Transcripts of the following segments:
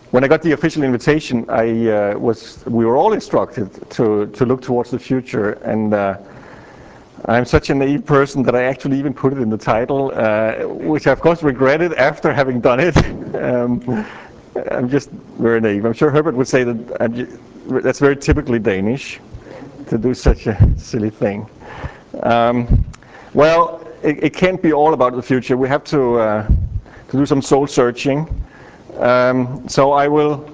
when I got the official invitation, we were all instructed to look towards the future, and I'm such a naive person that I actually even put it in the title, which I of course regretted after having done it. I'm just very naive. I'm sure Herbert would say that that's very typically Danish to do such a silly thing. Well, it can't be all about the future. We have to do some soul searching. So I will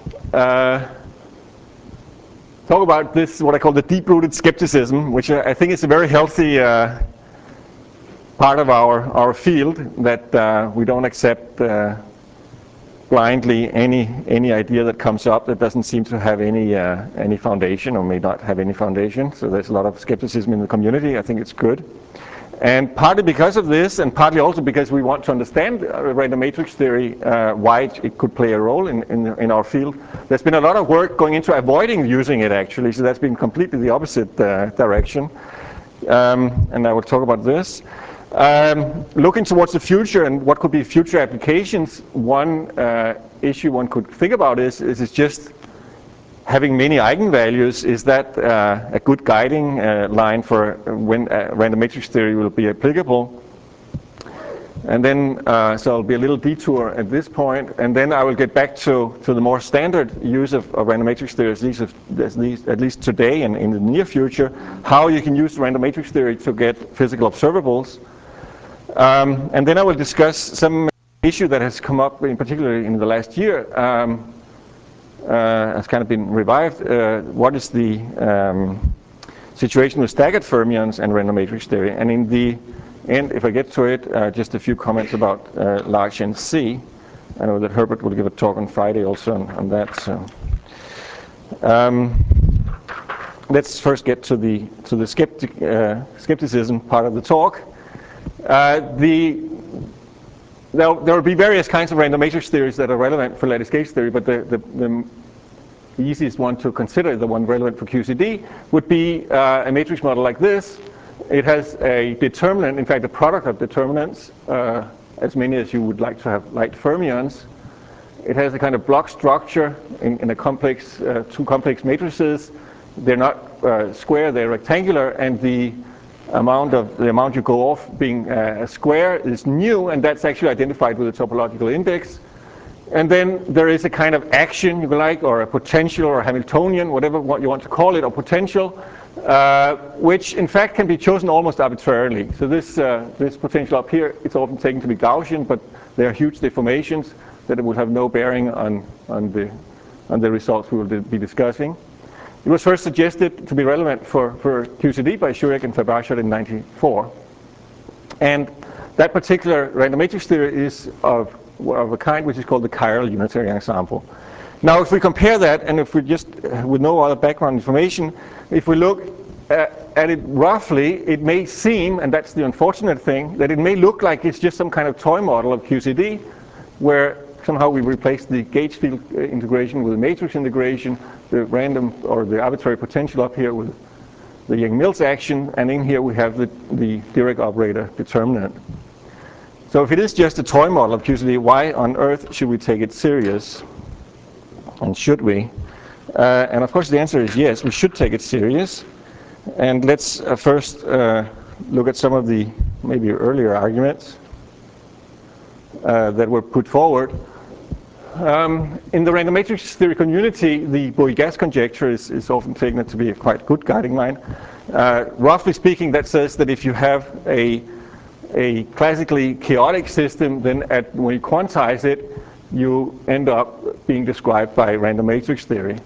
talk about this, what I call the deep-rooted skepticism, which I think is a very healthy part of our field, that we don't accept blindly any idea that comes up that doesn't seem to have any foundation, or may not have any foundation. So there's a lot of skepticism in the community. I think it's good. And partly because of this, and partly also because we want to understand random matrix theory, why it could play a role in our field, there's been a lot of work going into avoiding using it, actually. So that's been completely the opposite direction. And I will talk about this. Looking towards the future and what could be future applications, one issue one could think about is just having many eigenvalues. Is that a good guiding line for when random matrix theory will be applicable? And then, so I'll be a little detour at this point, and then I will get back to the more standard use of random matrix theory, at least today and in the near future, how you can use random matrix theory to get physical observables. And then I will discuss some issue that has come up, in particular in the last year, has kind of been revived. What is the situation with staggered fermions and random matrix theory? And in the end, if I get to it, just a few comments about large NC. I know that Herbert will give a talk on Friday also on that. So let's first get to the skepticism part of the talk. There will be various kinds of random matrix theories that are relevant for lattice gauge theory, but the easiest one to consider, the one relevant for QCD, would be a matrix model like this. It has a determinant, in fact a product of determinants, as many as you would like to have light fermions. It has a kind of block structure in a complex, two complex matrices. They're not square, they're rectangular, and the amount you go off being a square is nu, and that's actually identified with a topological index. And then there is a kind of action, if you like, or a potential or a Hamiltonian, whatever what you want to call it, or potential, which in fact can be chosen almost arbitrarily. So this potential up here, it's often taken to be Gaussian, but there are huge deformations that it will have no bearing on the results we will be discussing. It was first suggested to be relevant for QCD by Jurek and Fabrachet in '94. And that particular random matrix theory is of a kind which is called the chiral unitary ensemble. Now, if we compare that, and if we just, with no other background information, if we look at it roughly, it may seem, and that's the unfortunate thing, that it may look like it's just some kind of toy model of QCD, where somehow we replace the gauge field integration with a matrix integration, the random or the arbitrary potential up here with the Yang-Mills action, and in here we have the Dirac operator determinant. So if it is just a toy model of QCD, why on earth should we take it serious? And should we? And of course the answer is yes, we should take it serious. And let's first look at some of the maybe earlier arguments that were put forward. In the random matrix theory community, the Bois-Gas conjecture is often taken to be a quite good guiding line. Roughly speaking, that says that if you have a classically chaotic system, then when you quantize it, you end up being described by random matrix theory.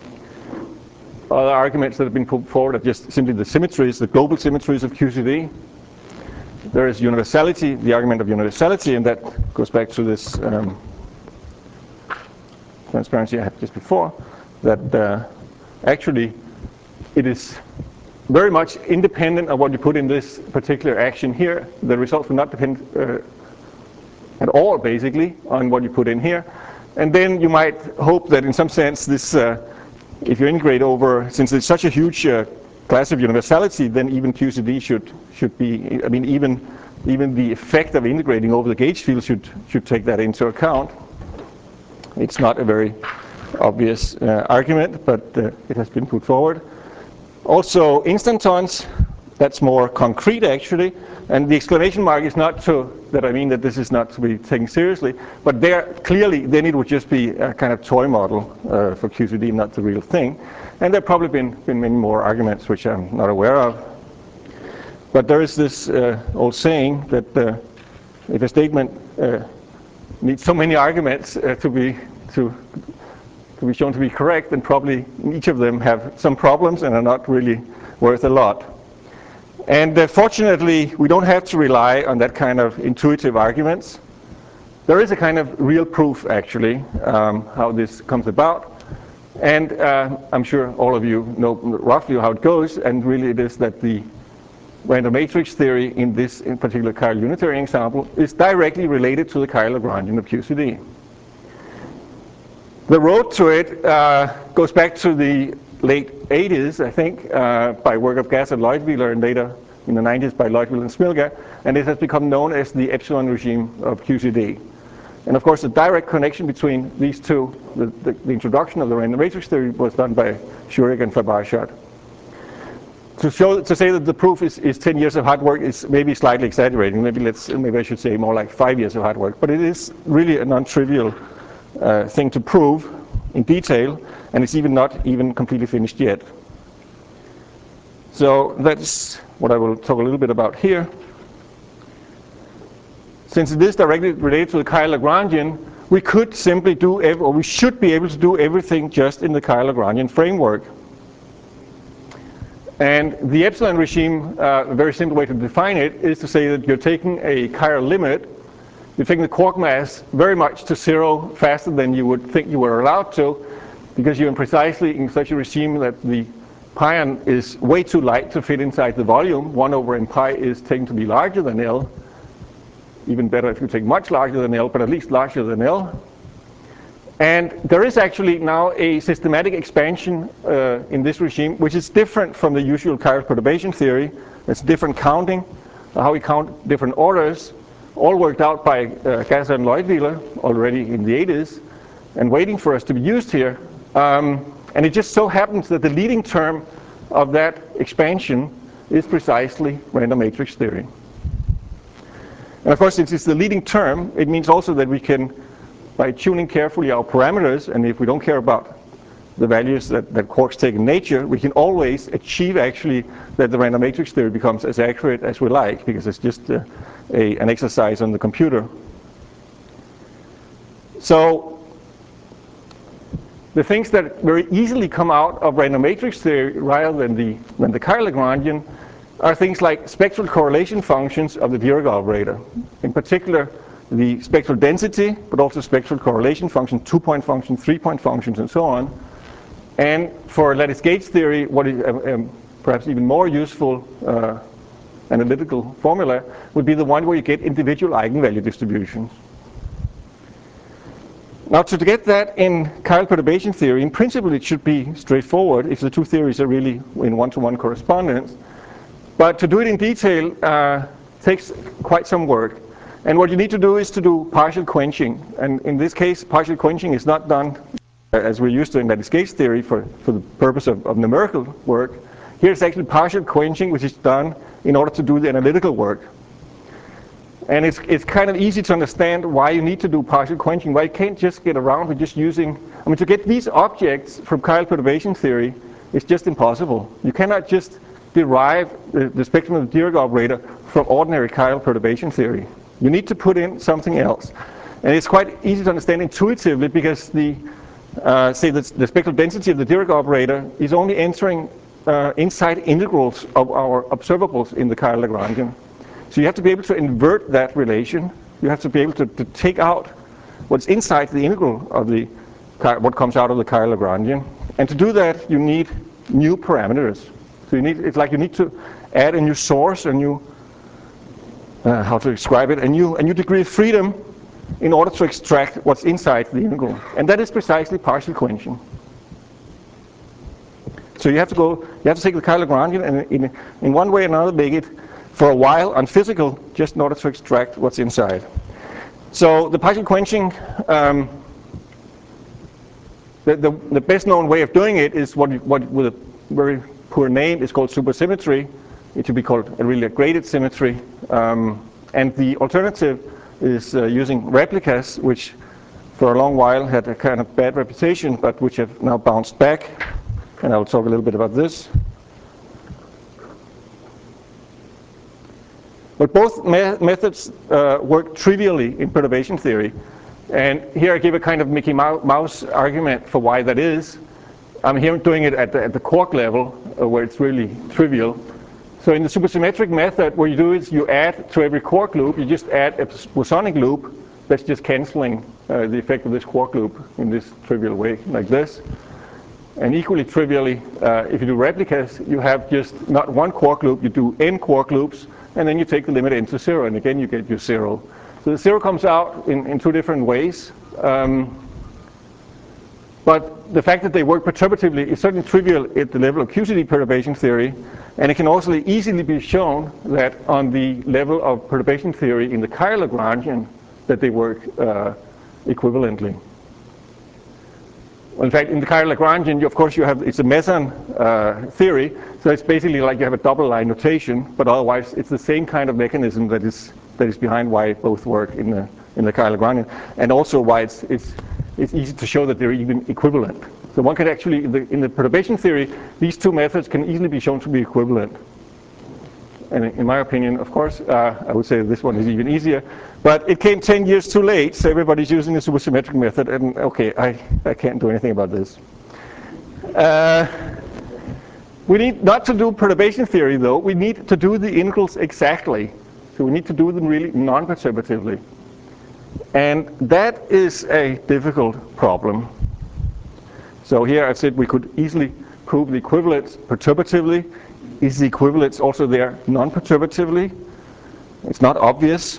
Other arguments that have been put forward are just simply the symmetries, the global symmetries of QCD. There is universality, the argument of universality, and that goes back to this transparency I had just before, that actually it is very much independent of what you put in this particular action here. The results will not depend at all, basically, on what you put in here. And then you might hope that in some sense this, if you integrate over, since it's such a huge class of universality, then even QCD should be, I mean, even the effect of integrating over the gauge field should take that into account. It's not a very obvious argument, but it has been put forward. Also, instantons, that's more concrete actually, and the exclamation mark is not that I mean that this is not to be taken seriously, but clearly then it would just be a kind of toy model for QCD, not the real thing. And there have probably been many more arguments which I'm not aware of. But there is this old saying that if a statement needs so many arguments to be shown to be correct, then probably each of them have some problems and are not really worth a lot. And fortunately, we don't have to rely on that kind of intuitive arguments. There is a kind of real proof, actually, how this comes about. And I'm sure all of you know roughly how it goes, and really it is that the random matrix theory in this in particular chiral unitary example is directly related to the chiral Lagrangian of QCD. The road to it goes back to the late 80s, I think, by work of Gass and Leutwiler, and later in the 90s by Leutwiler and Smilga, and it has become known as the epsilon regime of QCD. And of course, the direct connection between these two, the introduction of the random matrix theory, was done by Schurig and Farbershot. To say that the proof is 10 years of hard work is maybe slightly exaggerating. Maybe I should say more like 5 years of hard work. But it is really a non-trivial thing to prove in detail, and it's not even completely finished yet. So that's what I will talk a little bit about here. Since it is directly related to the chiral Lagrangian, we could simply do, or we should be able to do everything just in the chiral Lagrangian framework. And the epsilon regime, a very simple way to define it, is to say that you're taking a chiral limit, you're taking the quark mass very much to zero faster than you would think you were allowed to, because you're precisely in such a regime that the pion is way too light to fit inside the volume. 1 over n pi is taken to be larger than L. Even better if you take much larger than L, but at least larger than L. And there is actually now a systematic expansion in this regime, which is different from the usual chiral perturbation theory. It's different counting, how we count different orders, all worked out by Gasser and Leutwiler already in the 80s, and waiting for us to be used here. And it just so happens that the leading term of that expansion is precisely random matrix theory. And of course, since it's the leading term, it means also that we can, by tuning carefully our parameters, and if we don't care about the values that quarks take in nature, we can always achieve actually that the random matrix theory becomes as accurate as we like, because it's just an exercise on the computer. So the things that very easily come out of random matrix theory rather than the chiral Lagrangian are things like spectral correlation functions of the Dirac operator. In particular, the spectral density, but also spectral correlation function, 2-point functions, 3-point functions, and so on. And for lattice gauge theory, what is perhaps even more useful analytical formula would be the one where you get individual eigenvalue distributions. Now, to get that in chiral perturbation theory, in principle it should be straightforward if the two theories are really in one-to-one correspondence. But to do it in detail takes quite some work. And what you need to do is to do partial quenching. And in this case, partial quenching is not done as we're used to in lattice gauge theory for the purpose of numerical work. Here it's actually partial quenching, which is done in order to do the analytical work. And it's kind of easy to understand why you need to do partial quenching, why you can't just get around with just using, to get these objects from chiral perturbation theory, it's just impossible. You cannot just derive the spectrum of the Dirac operator from ordinary chiral perturbation theory. You need to put in something else. And it's quite easy to understand intuitively because the spectral density of the Dirac operator is only entering inside integrals of our observables in the chiral Lagrangian. So you have to be able to invert that relation. You have to be able to take out what's inside the integral of what comes out of the chiral Lagrangian. And to do that, you need new parameters. So it's like you need to add a new source, a new, how to describe it, a new degree of freedom in order to extract what's inside the integral. And that is precisely partial quenching. So you have to take the chiral Lagrangian and in one way or another make it for a while unphysical, just in order to extract what's inside. So the partial quenching The best known way of doing it is what with a very poor name is called supersymmetry. It should be called really a graded symmetry. And the alternative is using replicas, which for a long while had a kind of bad reputation, but which have now bounced back. And I'll talk a little bit about this. But both methods work trivially in perturbation theory. And here I give a kind of Mickey Mouse argument for why that is. I'm here doing it at the quark level, where it's really trivial. So in the supersymmetric method, what you do is you add to every quark loop, you just add a bosonic loop that's just canceling the effect of this quark loop in this trivial way, like this. And equally trivially, if you do replicas, you have just not one quark loop, you do n quark loops, and then you take the limit n to 0, and again you get your 0. So the 0 comes out in two different ways. But the fact that they work perturbatively is certainly trivial at the level of QCD perturbation theory, and it can also easily be shown that on the level of perturbation theory in the Caillard-Lagrangian that they work equivalently. Well, in fact, in the Caillard-Lagrangian, of course, it's a meson theory, so it's basically like you have a double line notation, but otherwise it's the same kind of mechanism that is behind why both work in the Caillard-Lagrangian, and also why it's easy to show that they're even equivalent. So one can actually, in the perturbation theory, these two methods can easily be shown to be equivalent. And in my opinion, of course, I would say this one is even easier. But it came 10 years too late, so everybody's using the supersymmetric method, and okay, I can't do anything about this. We need not to do perturbation theory, though. We need to do the integrals exactly. So we need to do them really non-perturbatively. And that is a difficult problem. So here I said we could easily prove the equivalence perturbatively. Is the equivalence also there non-perturbatively? It's not obvious.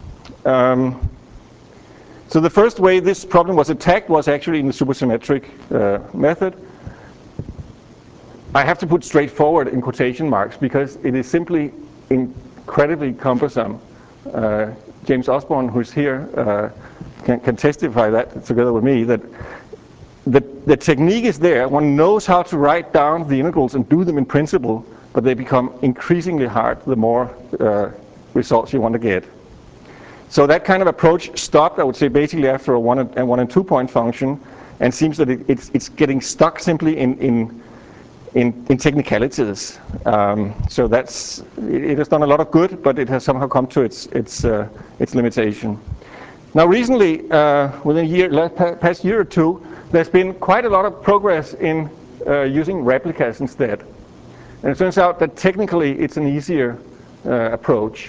So the first way this problem was attacked was actually in the supersymmetric method. I have to put straightforward in quotation marks because it is simply incredibly cumbersome. James Osborne, who's here, can testify that together with me, that the technique is there. One knows how to write down the integrals and do them in principle, but they become increasingly hard the more results you want to get. So that kind of approach stopped, I would say, basically after a 1 and 2 point function, and seems that it's getting stuck simply in technicalities. So it has done a lot of good, but it has somehow come to its limitation. Now recently, within past year or two, there's been quite a lot of progress in using replicas instead. And it turns out that technically it's an easier approach.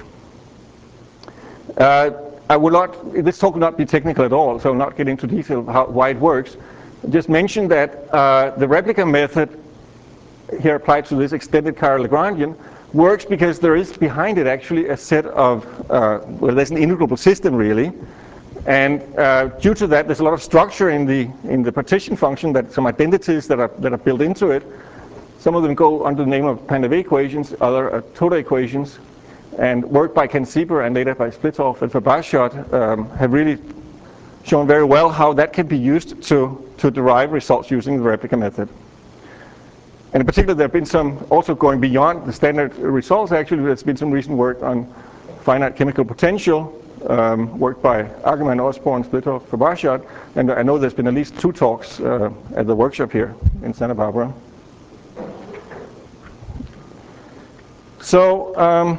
This talk will not be technical at all, so I'll not get into detail why it works. Just mention that the replica method here applied to this extended Caillard-Lagrangian works because there is behind it actually a set of, well, there's an integrable system really. And due to that, there's a lot of structure in the partition function, that some identities that are built into it. Some of them go under the name of Pandavet equations, other are Toda equations, and work by Ken Sieber and later by Splithoff and Fabashot have really shown very well how that can be used to derive results using the replica method. And in particular, there have been some also going beyond the standard results. Actually, there's been some recent work on finite chemical potential, work by Agerman, Osborne, Splithoff, Fabashot, and I know there's been at least 2 talks at the workshop here in Santa Barbara. So,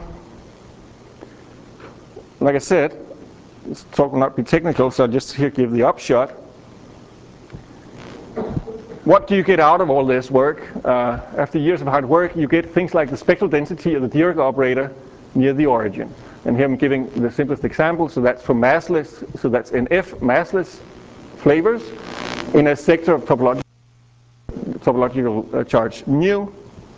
like I said, this talk will not be technical, so I'll just here give the upshot. What do you get out of all this work? After years of hard work, you get things like the spectral density of the Dirac operator near the origin. And here I'm giving the simplest example, so that's for massless, so that's in F massless flavors in a sector of topological charge mu.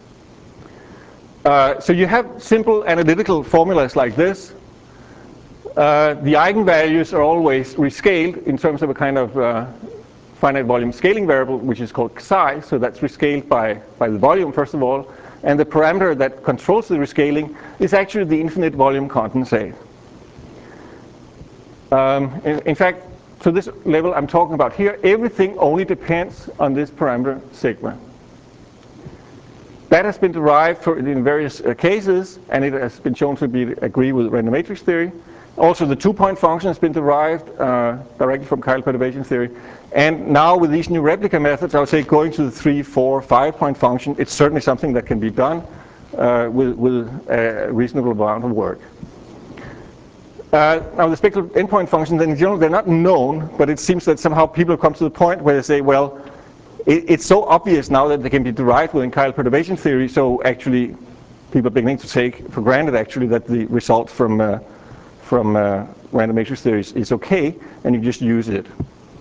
So you have simple analytical formulas like this. The eigenvalues are always rescaled in terms of a kind of finite volume scaling variable, which is called psi. So that's rescaled by the volume, first of all. And the parameter that controls the rescaling is actually the infinite volume condensate. In fact, to this level I'm talking about here, everything only depends on this parameter sigma. That has been derived in various cases, and it has been shown to agree with random matrix theory. Also, the two-point function has been derived directly from chiral perturbation theory. And now with these new replica methods, I would say going to the 3, 4, 5-point function, it's certainly something that can be done with a reasonable amount of work. Now the spectral endpoint functions, in general, they're not known, but it seems that somehow people have come to the point where they say, well, it's so obvious now that they can be derived within chiral perturbation theory, so actually people are beginning to take for granted actually that the result from random matrix theory is okay, and you just use it.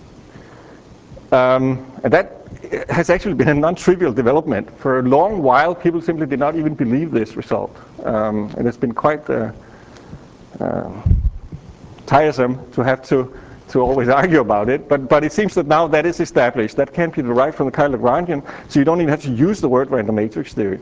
And that has actually been a non-trivial development. For a long while, people simply did not even believe this result. And it's been quite tiresome to have to always argue about it, but it seems that now that is established. That can be derived from the chiral Lagrangian, so you don't even have to use the word random matrix theory.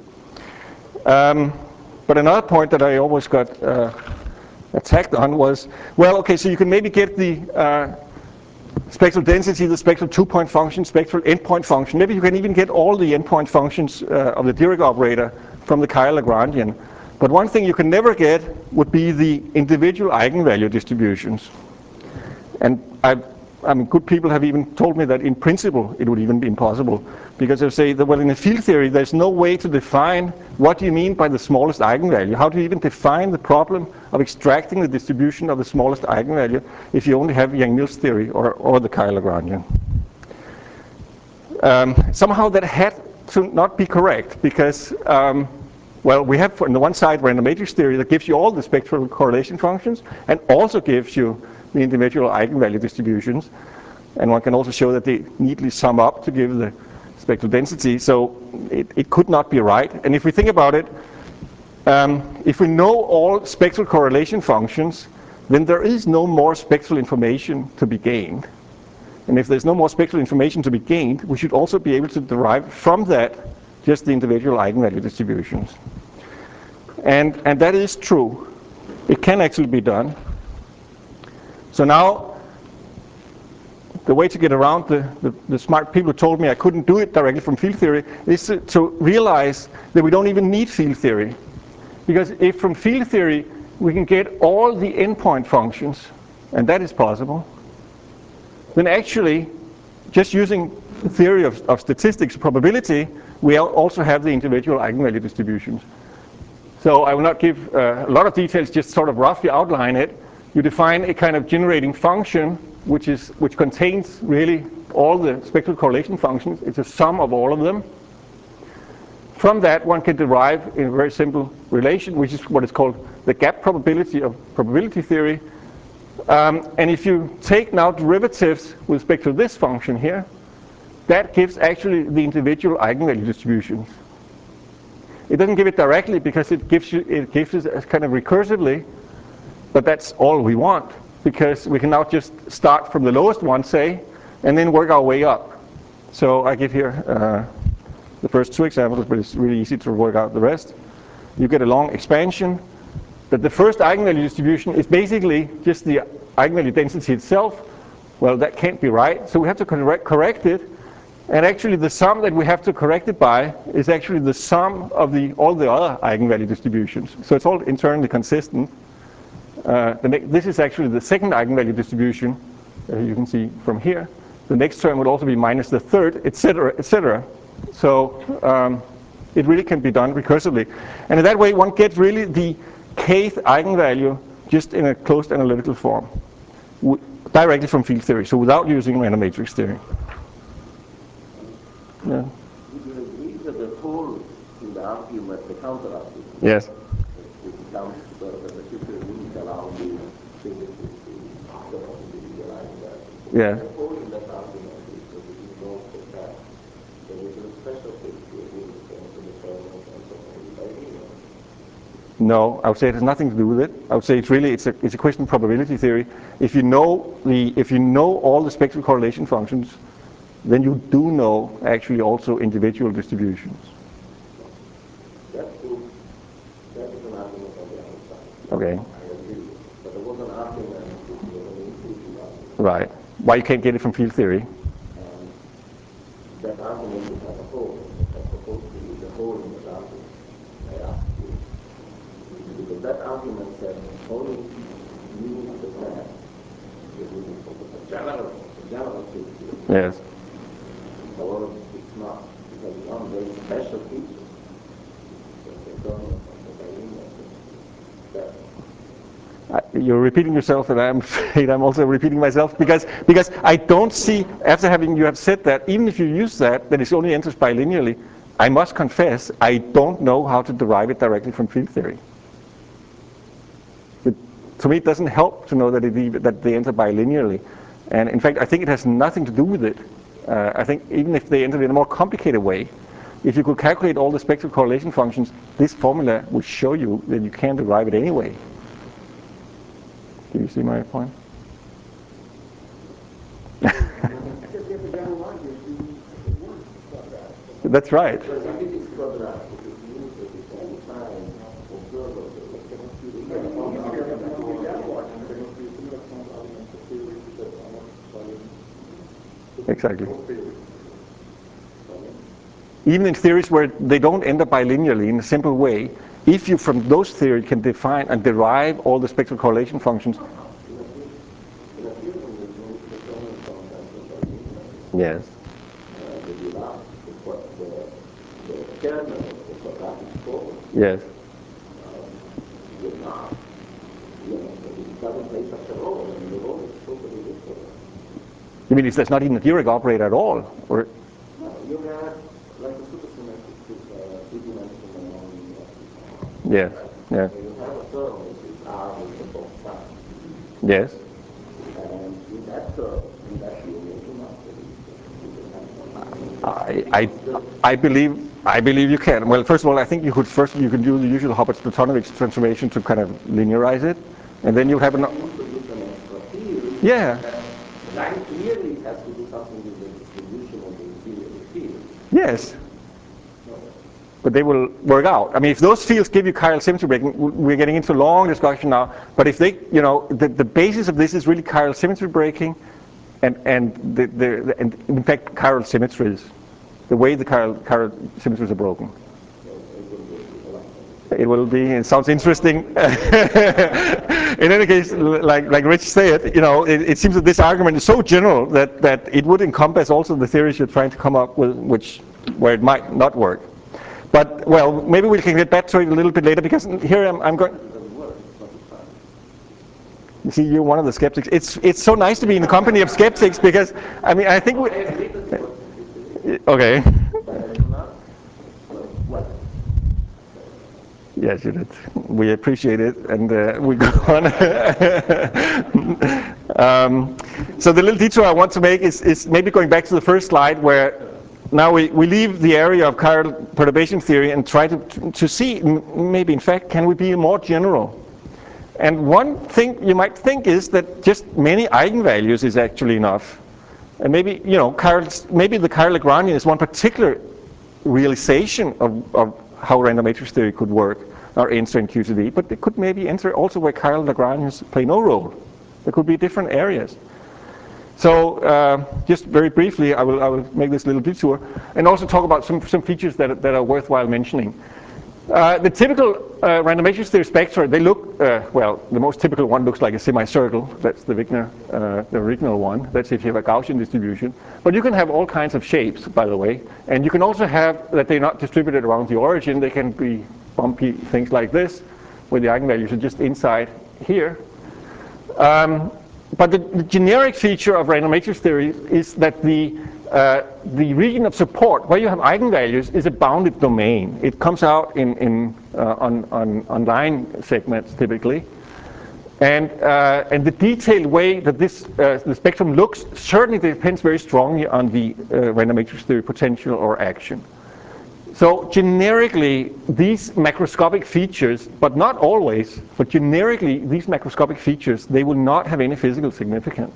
But another point that I almost got attacked on was, well, okay, so you can maybe get the spectral density, the spectral two-point function, spectral endpoint function. Maybe you can even get all the endpoint functions of the Dirac operator from the chiral Lagrangian. But one thing you can never get would be the individual eigenvalue distributions. And good people have even told me that in principle it would even be impossible, because they say that, well, in a field theory there's no way to define what do you mean by the smallest eigenvalue. How do you even define the problem of extracting the distribution of the smallest eigenvalue if you only have Yang-Mills theory or the chiral Lagrangian? Somehow that had to not be correct, because well, we have on the one side random matrix theory that gives you all the spectral correlation functions and also gives you the individual eigenvalue distributions, and one can also show that they neatly sum up to give the spectral density, so it could not be right. And if we think about it, if we know all spectral correlation functions, then there is no more spectral information to be gained. And if there's no more spectral information to be gained, we should also be able to derive from that just the individual eigenvalue distributions. And that is true. It can actually be done. So now, the way to get around the smart people who told me I couldn't do it directly from field theory is to realize that we don't even need field theory. Because if from field theory we can get all the endpoint functions, and that is possible, then actually, just using the theory of statistics probability, we also have the individual eigenvalue distributions. So I will not give a lot of details, just sort of roughly outline it. You define a kind of generating function which contains really all the spectral correlation functions. It's a sum of all of them. From that, one can derive a very simple relation, which is what is called the gap probability of probability theory. And if you take now derivatives with respect to this function here, that gives actually the individual eigenvalue distributions. It doesn't give it directly because it gives it as kind of recursively, but that's all we want, because we can now just start from the lowest one, say, and then work our way up. So I give here the first two examples, but it's really easy to work out the rest. You get a long expansion, but the first eigenvalue distribution is basically just the eigenvalue density itself. Well, that can't be right, so we have to correct it. And actually the sum that we have to correct it by is actually the sum of all the other eigenvalue distributions. So it's all internally consistent. This is actually the second eigenvalue distribution, you can see from here. The next term would also be minus the third, etc., etc. So it really can be done recursively. And in that way, one gets really the kth eigenvalue just in a closed analytical form, directly from field theory, so without using random matrix theory. Yeah. Would you agree that the hole in the argument, the counter argument, Yes. it becomes the future limit around the figure the individual that. Yeah. The hole in that argument is that it involves the fact that there is a special case here with the determinant and so on by anyone. No, I would say it has nothing to do with it. I would say it's a question of probability theory. If you know all the spectral correlation functions, then you do know actually also individual distributions. That is an argument on the other side. Okay. I agree with it. But there was an argument which was an intuitive argument. Right. why you can't get it from field theory. And that argument would have a hole. It was supposed to be the hole in the argument. I asked you. Because that argument said only use the fact you're using for the general field theory. Yes. However, it's not. It has one very special feature. The government of the biennial that You're repeating yourself, and I'm afraid I'm also repeating myself, because I don't see, after having you have said that, even if you use that it only enters bilinearly, I must confess I don't know how to derive it directly from field theory. To me, it doesn't help to know that they enter bilinearly, and in fact, I think it has nothing to do with it. I think even if they enter in a more complicated way, if you could calculate all the spectral correlation functions, this formula would show you that you can derive it anyway. Do you see my point? That's right. because if it is quadratic, it means that at any time observable Exactly. Even in theories where they don't enter bilinearly in a simple way, if you from those theories can define and derive all the spectral correlation functions. Yes. Yes. You mean if there's not even a Dirac operator at all? Or? No, you have like a supersymmetric three-dimensional nonlinear. Yes. Yeah. So you have a term which is R with the both sides. Yes. And in that term, in that union, you must I believe you can. Well, first of all, I think you can do the usual Hubbard-Platonovich transformation to kind of linearize it, and then you have an. Yeah. Line clearly has to do something with the distribution of the interior field. Yes. But they will work out. I mean, if those fields give you chiral symmetry breaking, we're getting into a long discussion now. But if they, the basis of this is really chiral symmetry breaking, and in fact chiral symmetries, the way the chiral symmetries are broken. It will be. It sounds interesting. In any case, like Rich said, it seems that this argument is so general that it would encompass also the theories you're trying to come up with, where it might not work. But well, maybe we can get back to it a little bit later, because here I'm going. You see, you're one of the skeptics. It's so nice to be in the company of skeptics, because I mean I think we. Okay. Yes, you did. We appreciate it, and we go on. So the little detour I want to make is maybe going back to the first slide, where now we leave the area of chiral perturbation theory and try to see, maybe in fact, can we be more general? And one thing you might think is that just many eigenvalues is actually enough. And maybe, maybe the chiral Lagrangian is one particular realization of how random matrix theory could work or enter in QCD, but it could maybe enter also where chiral Lagrangians play no role. There could be different areas. So just very briefly, I will make this little detour and also talk about some features that are worthwhile mentioning. The typical random matrix theory spectra, they look, well, the most typical one looks like a semicircle. That's the Wigner, the original one. That's if you have a Gaussian distribution. But you can have all kinds of shapes, by the way. And you can also have that they're not distributed around the origin. They can be bumpy things like this, where the eigenvalues are just inside here. But the generic feature of random matrix theory is that the region of support, where you have eigenvalues, is a bounded domain. It comes out on line segments typically, and the detailed way that the spectrum looks certainly depends very strongly on the random matrix theory potential or action. So generically, these macroscopic features, but not always, but generically these macroscopic features, they will not have any physical significance.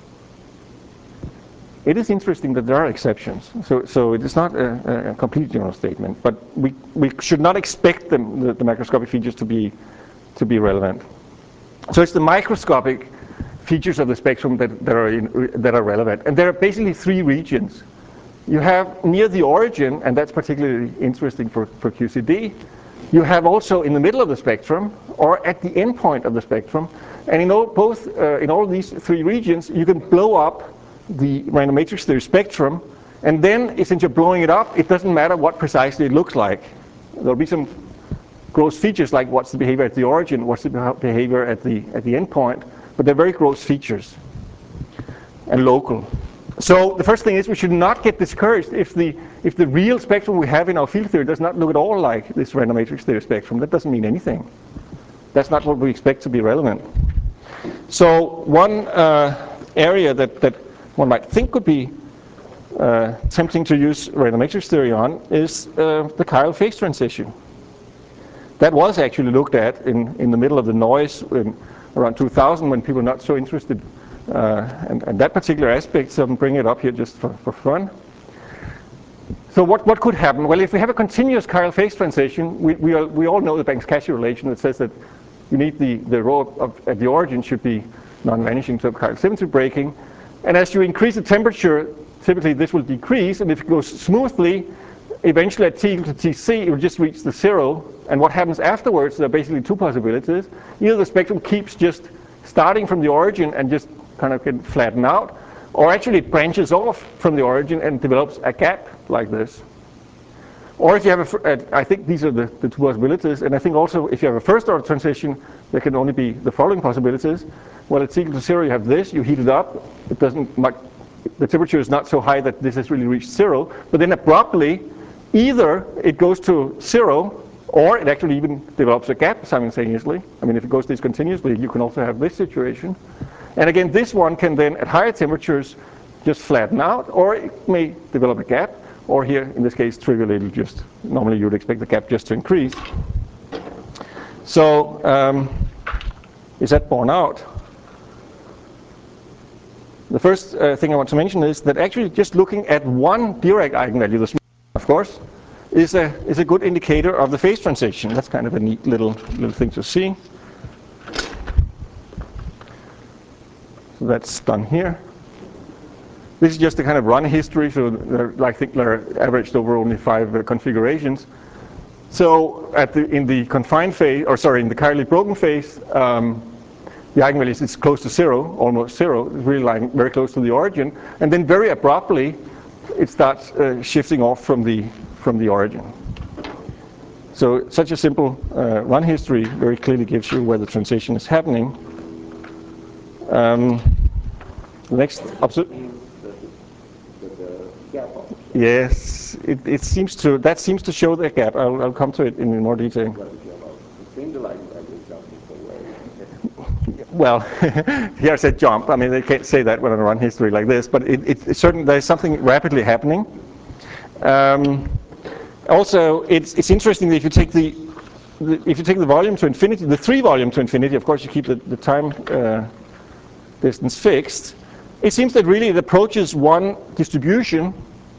It is interesting that there are exceptions, so it is not a complete general statement, but we should not expect the macroscopic features to be relevant. So it's the microscopic features of the spectrum that are relevant. And there are basically three regions. You have near the origin, and that's particularly interesting for QCD. You have also in the middle of the spectrum, or at the end point of the spectrum. And in all these three regions, you can blow up the random matrix theory spectrum. And then, since you're blowing it up, it doesn't matter what precisely it looks like. There'll be some gross features like what's the behavior at the origin, what's the behavior at the end point, but they're very gross features and local. So the first thing is we should not get discouraged if the real spectrum we have in our field theory does not look at all like this random matrix theory spectrum. That doesn't mean anything. That's not what we expect to be relevant. So one area that one might think could be tempting to use random matrix theory on is the chiral phase transition. That was actually looked at in the middle of the noise around 2000 when people were not so interested and that particular aspect, so I'm bringing it up here just for fun. So what could happen? Well, if we have a continuous chiral phase transition, we all know the Banks-Cauchy relation that says that you need the rho at the origin should be non-vanishing to have chiral symmetry breaking. And as you increase the temperature, typically this will decrease, and if it goes smoothly, eventually at T equal to Tc, it will just reach the zero. And what happens afterwards, there are basically two possibilities. Either the spectrum keeps just starting from the origin and just kind of get flattened out, or actually it branches off from the origin and develops a gap like this. Or if you have I think these are the two possibilities, and I think also if you have a first order transition, there can only be the following possibilities. Well, at T equal to zero, you have this, you heat it up, it doesn't much, the temperature is not so high that this has really reached zero, but then abruptly, either it goes to zero, or it actually even develops a gap simultaneously. I mean, if it goes discontinuously, you can also have this situation. And again, this one can then, at higher temperatures, just flatten out, or it may develop a gap, or here, in this case, trivially, it'll just, normally you would expect the gap just to increase. So, is that borne out? The first thing I want to mention is that actually just looking at one Dirac eigenvalue, the small one, of course, is a good indicator of the phase transition. That's kind of a neat little thing to see. So that's done here. This is just a kind of run history, so I think they're averaged over only 5 configurations. So in the confined phase, or sorry, in the chirally broken phase, the eigenvalue is close to zero, almost zero. It's really lying very close to the origin, and then very abruptly, it starts shifting off from the origin. So such a simple run history very clearly gives you where the transition is happening. Next observation. Yes, it seems to. That seems to show the gap. I'll come to it in more detail. Well, here I said jump. I mean, they can't say that when I run history like this, but it's certain there's something rapidly happening. Also, it's interesting that if you take the volume to infinity, the 3 volume to infinity, of course you keep the time distance fixed. It seems that really it approaches one distribution.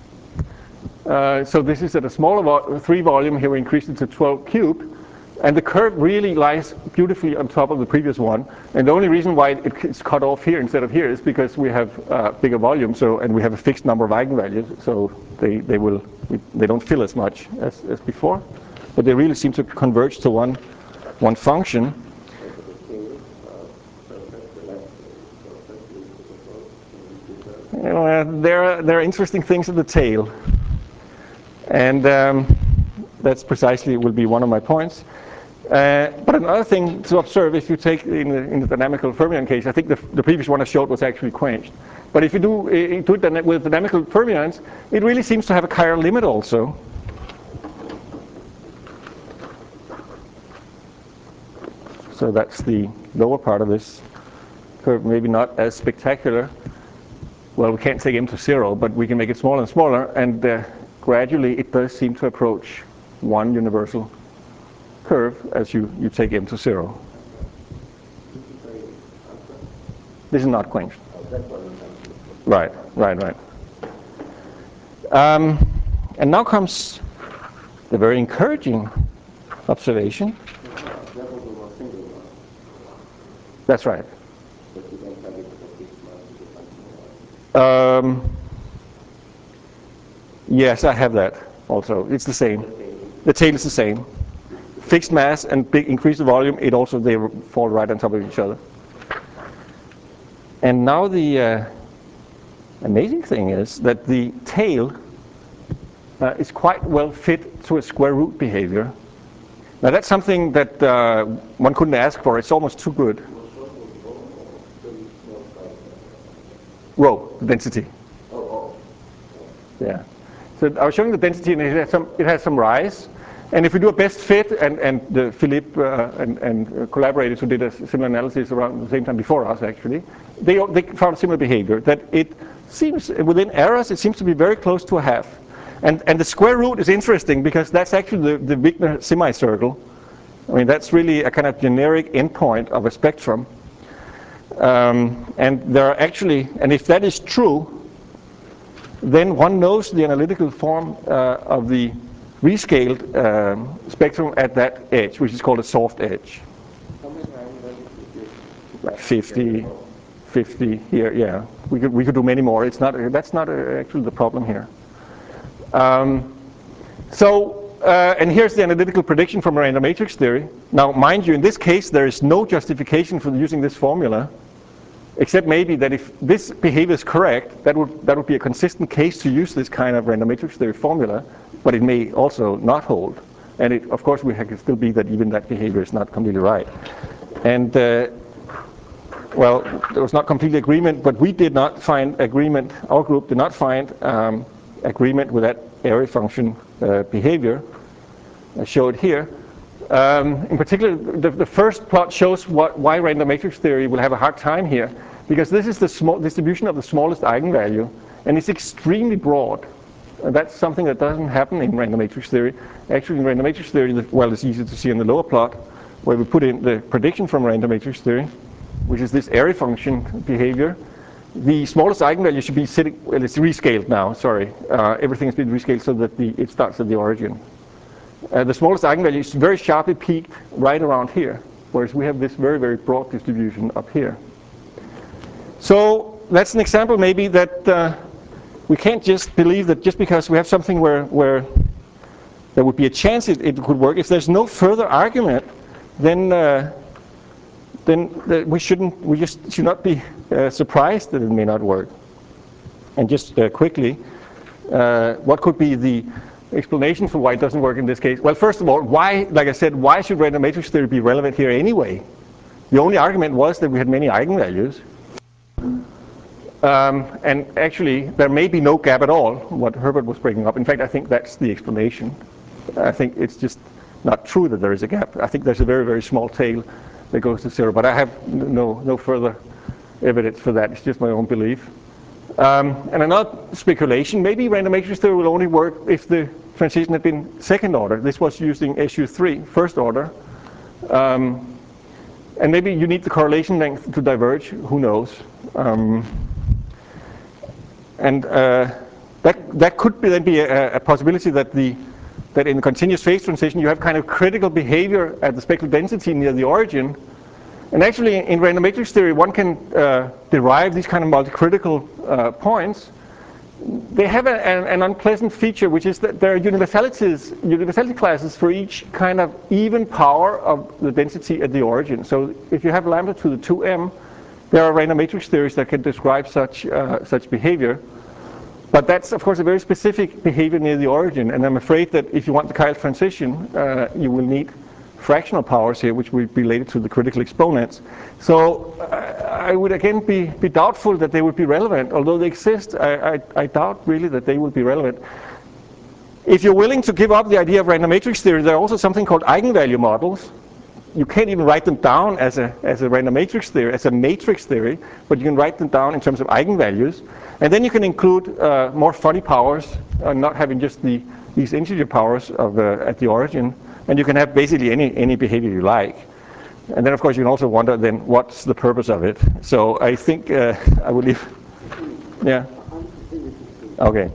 So this is at a smaller 3 volume. Here we increase it to 12 cube. And the curve really lies beautifully on top of the previous one. And the only reason why it's cut off here instead of here is because we have bigger volume, and we have a fixed number of eigenvalues, so they don't fill as much as before. But they really seem to converge to one function. You know, there are interesting things at the tail. And that's precisely will be one of my points. But another thing to observe, if you take in the dynamical fermion case, I think the previous one I showed was actually quenched. But if you do it with dynamical fermions, it really seems to have a chiral limit also. So that's the lower part of this curve, maybe not as spectacular. Well, we can't take m to 0, but we can make it smaller and smaller, and gradually it does seem to approach one universal curve as you take m to 0. This is not quenched. Right. And now comes the very encouraging observation. That's right. Yes, I have that also. It's the same. The tail is the same. Fixed mass and big increase the volume, it also, they fall right on top of each other. And now the amazing thing is that the tail is quite well fit to a square root behavior. Now that's something that one couldn't ask for. It's almost too good. Rho, the density. Yeah. So I was showing the density, and it has some rise. And if we do a best fit, and Philippe and collaborators who did a similar analysis around the same time before us, actually, they found similar behavior. That it seems, within errors, it seems to be very close to a half. And the square root is interesting because that's actually the Wigner semicircle. I mean, that's really a kind of generic endpoint of a spectrum. And there are actually, and if that is true, then one knows the analytical form of the rescaled spectrum at that edge, which is called a soft edge. How many eigenvalues? Like 50 here, yeah. We could do many more. It's not, that's not actually the problem here. And here's the analytical prediction from random matrix theory. Now, mind you, in this case, there is no justification for using this formula, except maybe that if this behavior is correct, that would be a consistent case to use this kind of random matrix theory formula, but it may also not hold. And it, of course, we can still be that even that behavior is not completely right. And well, there was not complete agreement, but we did not find agreement, our group did not find agreement with that area function behavior. I show it here. In particular, the first plot shows why random matrix theory will have a hard time here, because this is the small distribution of the smallest eigenvalue, and it's extremely broad. And that's something that doesn't happen in random matrix theory. Actually, in random matrix theory, well, it's easy to see in the lower plot, where we put in the prediction from random matrix theory, which is this area function behavior. The smallest eigenvalue should be sitting, well, it's rescaled now, sorry. Everything has been rescaled so that it starts at the origin. The smallest eigenvalue is very sharply peaked right around here, whereas we have this very, very broad distribution up here. So that's an example maybe that we can't just believe that just because we have something where there would be a chance it could work. If there's no further argument, then we just should not be surprised that it may not work. And just quickly, what could be the explanation for why it doesn't work in this case? Well, first of all, why, like I said, why should random matrix theory be relevant here anyway? The only argument was that we had many eigenvalues. And actually, there may be no gap at all, what Herbert was breaking up. In fact, I think that's the explanation. I think it's just not true that there is a gap. I think there's a very, very small tail that goes to zero, but I have no further evidence for that. It's just my own belief. And another speculation, maybe random matrix theory will only work if the transition had been second order. This was using SU3, first order. And maybe you need the correlation length to diverge, who knows. That could then be a possibility that in the continuous phase transition you have kind of critical behavior at the spectral density near the origin. And actually in random matrix theory one can derive these kind of multi-critical points. They have an unpleasant feature, which is that there are universality classes for each kind of even power of the density at the origin. So if you have lambda to the 2m, there are random matrix theories that can describe such behavior. But that's, of course, a very specific behavior near the origin. And I'm afraid that if you want the Kyle transition, you will need fractional powers here, which will be related to the critical exponents. So I would again be doubtful that they would be relevant. Although they exist, I doubt really that they would be relevant. If you're willing to give up the idea of random matrix theory, there are also something called eigenvalue models. You can't even write them down as a random matrix theory, as a matrix theory, but you can write them down in terms of eigenvalues. And then you can include more funny powers, not having just these integer powers at the origin. And you can have basically any behavior you like. And then, of course, you can also wonder then what's the purpose of it. So I think I would leave. Yeah. Okay.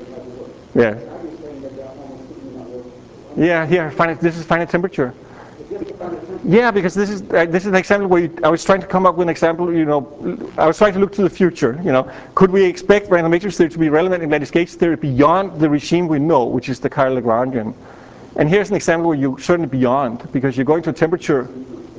Yeah. Yeah. Here, this is finite temperature. Yeah, because this is an example where I was trying to come up with an example. I was trying to look to the future. Could we expect random matrix theory to be relevant in lattice gauge theory beyond the regime we know, which is the Cairo-Lagrangian? And here's an example where you certainly beyond, because you're going to a temperature.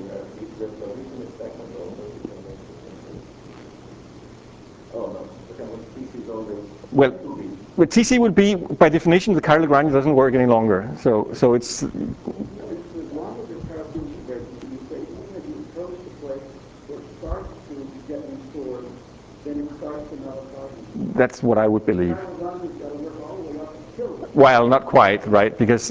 Well, TC will be, by definition, the Cairo-Lagrangian doesn't work any longer. So it's. That's what I would believe. Well, not quite, right? Because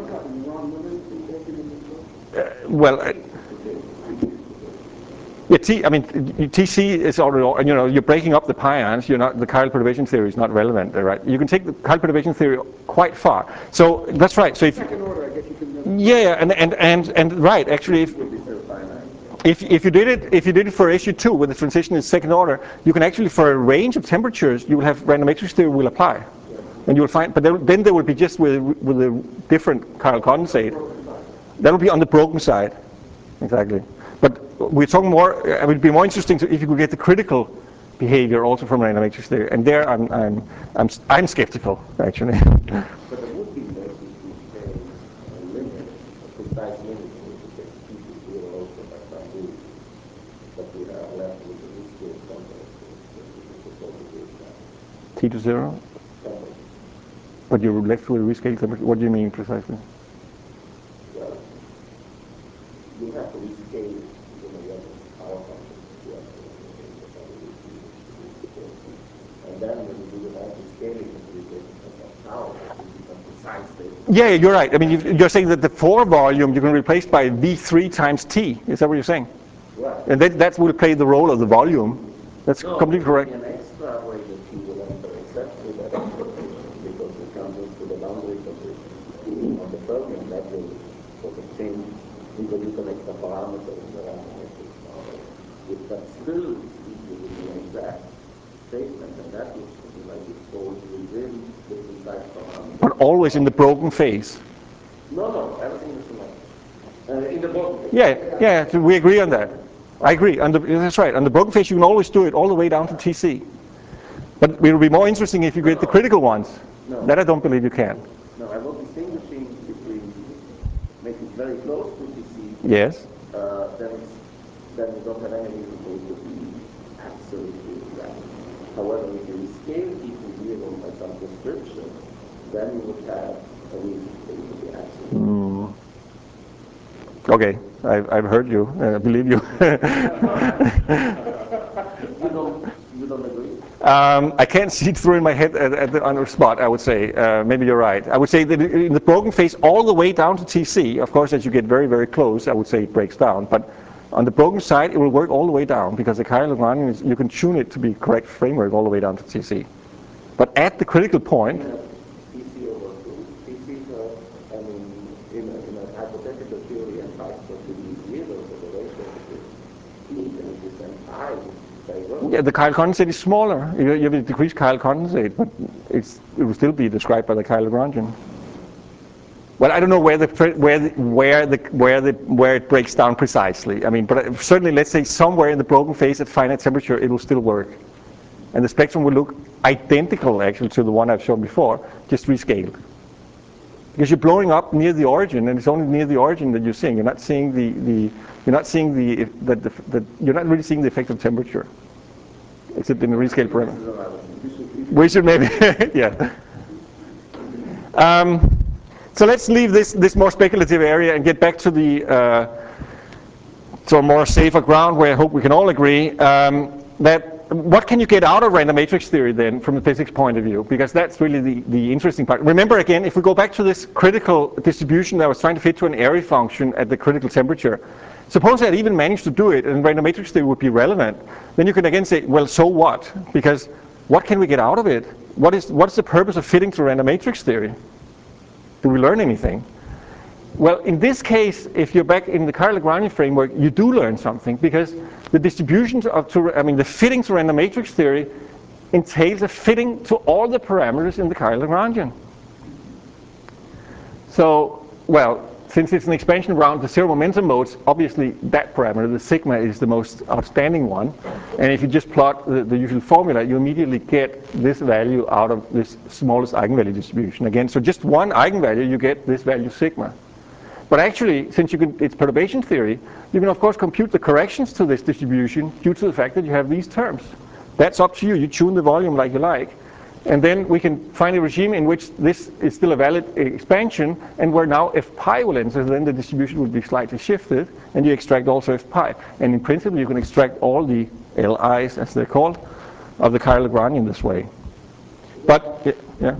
TC is already, you're breaking up the pions. You're not, the chiral perturbation theory is not relevant, right? You can take the chiral perturbation theory quite far. So that's right. So if and right, actually, if you did it for SU2 where the transition is second order, you can actually, for a range of temperatures, you will have random matrix theory will apply, and you will find. But then there will be just with a different chiral condensate. That will be on the broken side, exactly. But we're talking more. It would be more interesting if you could get the critical behavior also from random matrix theory. And there, I'm skeptical actually. But there would be no limit, a precise limit, which is T to 0 also by some rule. But we are left with the rescale context. T to 0? But you're left with a rescale temperature. What do you mean precisely? Well, you have to rescale power function. And then when you do the multi-scaling, you get power, you become precise data. Yeah, you're right. I mean, you're saying that the 4 volume you can replace by V3 times T. Is that what you're saying? Right. And that will play the role of the volume. That's completely correct. An extra way that T will enter exactly that because it comes into the boundary position on the fermion, that will sort of change, introduce an extra parameter in the random matrix model. But still, it will be an exact statement, and that looks to me like it falls within the precise parameter. But always in the broken phase. No, everything is symmetric. In the broken phase. Yeah, so we agree on that. I agree. That's right. On the broken phase, you can always do it all the way down to TC. But it will be more interesting if you get the critical ones. No. That I don't believe you can. No, I was distinguishing between making it very close to TC. Yes. Then you don't have any reason for it to be absolutely exact. However, if you scale T to 0 by some prescription, then you would have a reason for it to be absolute. Okay, I've heard you. I believe you. You don't agree? I can't see it through in my head on the spot, I would say. Maybe you're right. I would say that in the broken phase all the way down to TC, of course, as you get very, very close, I would say it breaks down. But on the broken side, it will work all the way down because the Cairo-Lagrangian, you can tune it to be correct framework all the way down to TC. But at the critical point, TC over 2. TC, in a hypothetical theory, and pi equals to be 0, so the ratio is T, and if you send pi, very well. yeah, the Chiral condensate is smaller. You have a decreased Chiral condensate, but it will still be described by the Cairo-Lagrangian. Well, I don't know where it breaks down precisely. I mean, but certainly, let's say somewhere in the broken phase at finite temperature, it will still work, and the spectrum will look identical actually to the one I've shown before, just rescaled. Because you're blowing up near the origin, and it's only near the origin that you're seeing. You're not seeing you're not really seeing the effect of temperature, except in the rescale parameter. We should maybe, yeah. So let's leave this more speculative area and get back to the to a more safer ground where I hope we can all agree that what can you get out of random matrix theory then from the physics point of view? Because that's really the interesting part. Remember again, if we go back to this critical distribution that I was trying to fit to an Airy function at the critical temperature, suppose I'd even managed to do it and random matrix theory would be relevant, then you can again say, well, so what? Because what can we get out of it? What's the purpose of fitting to random matrix theory? Do we learn anything? Well, in this case, if you're back in the Cairo-Lagrangian framework, you do learn something because the distributions the fitting to random matrix theory entails a fitting to all the parameters in the Cairo-Lagrangian. So, well, since it's an expansion around the zero momentum modes, obviously that parameter, the sigma, is the most outstanding one. And if you just plot the usual formula, you immediately get this value out of this smallest eigenvalue distribution. Again, so just one eigenvalue, you get this value sigma. But actually, since it's perturbation theory, you can of course compute the corrections to this distribution due to the fact that you have these terms. That's up to you. You tune the volume like you like. And then we can find a regime in which this is still a valid expansion, and where now f pi will enter, then the distribution will be slightly shifted, and you extract also f pi. And in principle, you can extract all the LIs, as they're called, of the Cayley-Lagrangian this way. But, yeah?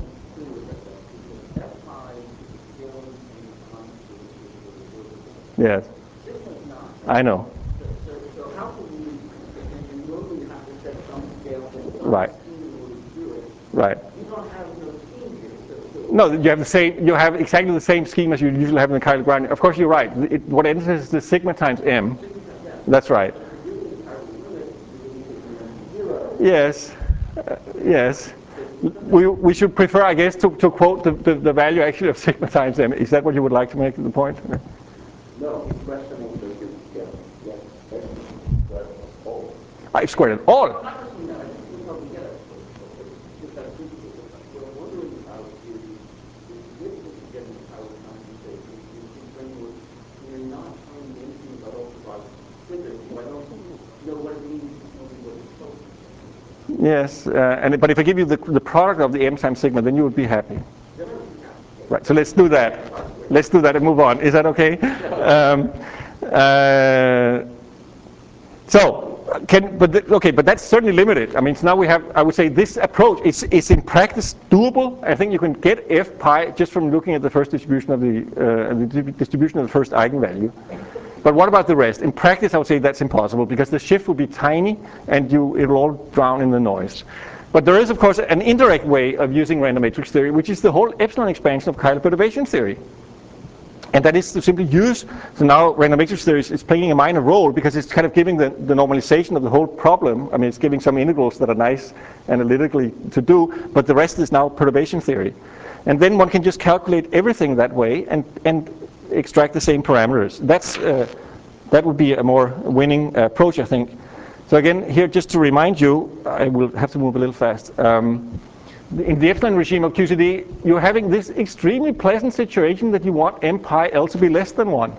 Yes. I know. So how can we, and normally you have to set some scale and right. Right. You don't have no scheme here. No, you have the same. You have exactly the same scheme as you usually have in the Cayley-Lagrangian. Of course, you're right. What enters is the sigma times m. That's right. Yes. Yes. We should prefer, I guess, to quote the value actually of sigma times m. Is that what you would like to make the point? No, he's questioning the all. I squared it all. Yes, but if I give you the product of the m times sigma, then you would be happy. Right, so let's do that. Let's do that and move on. Is that okay? But that's certainly limited. I mean, so now we have, I would say, this approach is in practice doable. I think you can get f pi just from looking at the first distribution of the distribution of the first eigenvalue. But what about the rest? In practice, I would say that's impossible because the shift will be tiny and it'll all drown in the noise. But there is, of course, an indirect way of using random matrix theory, which is the whole epsilon expansion of Cayley perturbation theory. And that is to simply use, so now random matrix theory is playing a minor role because it's kind of giving the normalization of the whole problem. I mean, it's giving some integrals that are nice analytically to do, but the rest is now perturbation theory. And then one can just calculate everything that way and extract the same parameters. That would be a more winning approach, I think. So again, here just to remind you, I will have to move a little fast. In the epsilon regime of QCD, you're having this extremely pleasant situation that you want m pi L to be less than 1.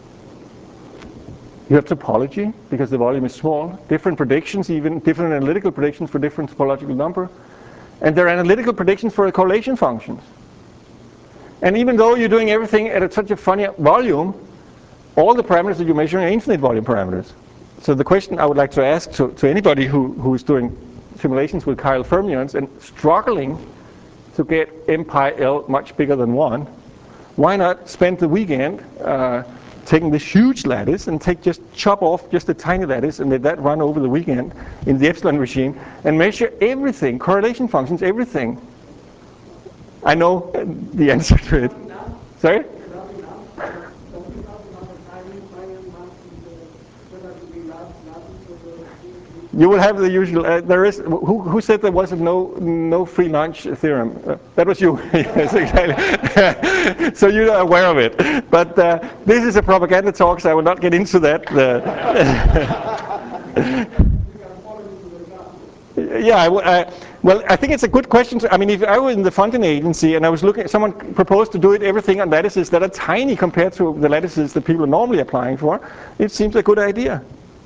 You have topology, because the volume is small, different predictions, even different analytical predictions for different topological number. And there are analytical predictions for the correlation functions. And even though you're doing everything at such a funny volume, all the parameters that you measure are infinite volume parameters. So the question I would like to ask to anybody who is doing simulations with chiral fermions and struggling to get m pi L much bigger than 1, why not spend the weekend taking this huge lattice and chop off just a tiny lattice and let that run over the weekend in the epsilon regime and measure everything, correlation functions, everything. I know the answer to it. Sorry? You will have the usual. There is. Who said there was no free lunch theorem? That was you. Yes, exactly. So you are aware of it. But this is a propaganda talk, so I will not get into that. Yeah. Well, I think it's a good question. I mean, if I were in the funding agency and I was looking at someone proposed to do everything on lattices that are tiny compared to the lattices that people are normally applying for, it seems a good idea.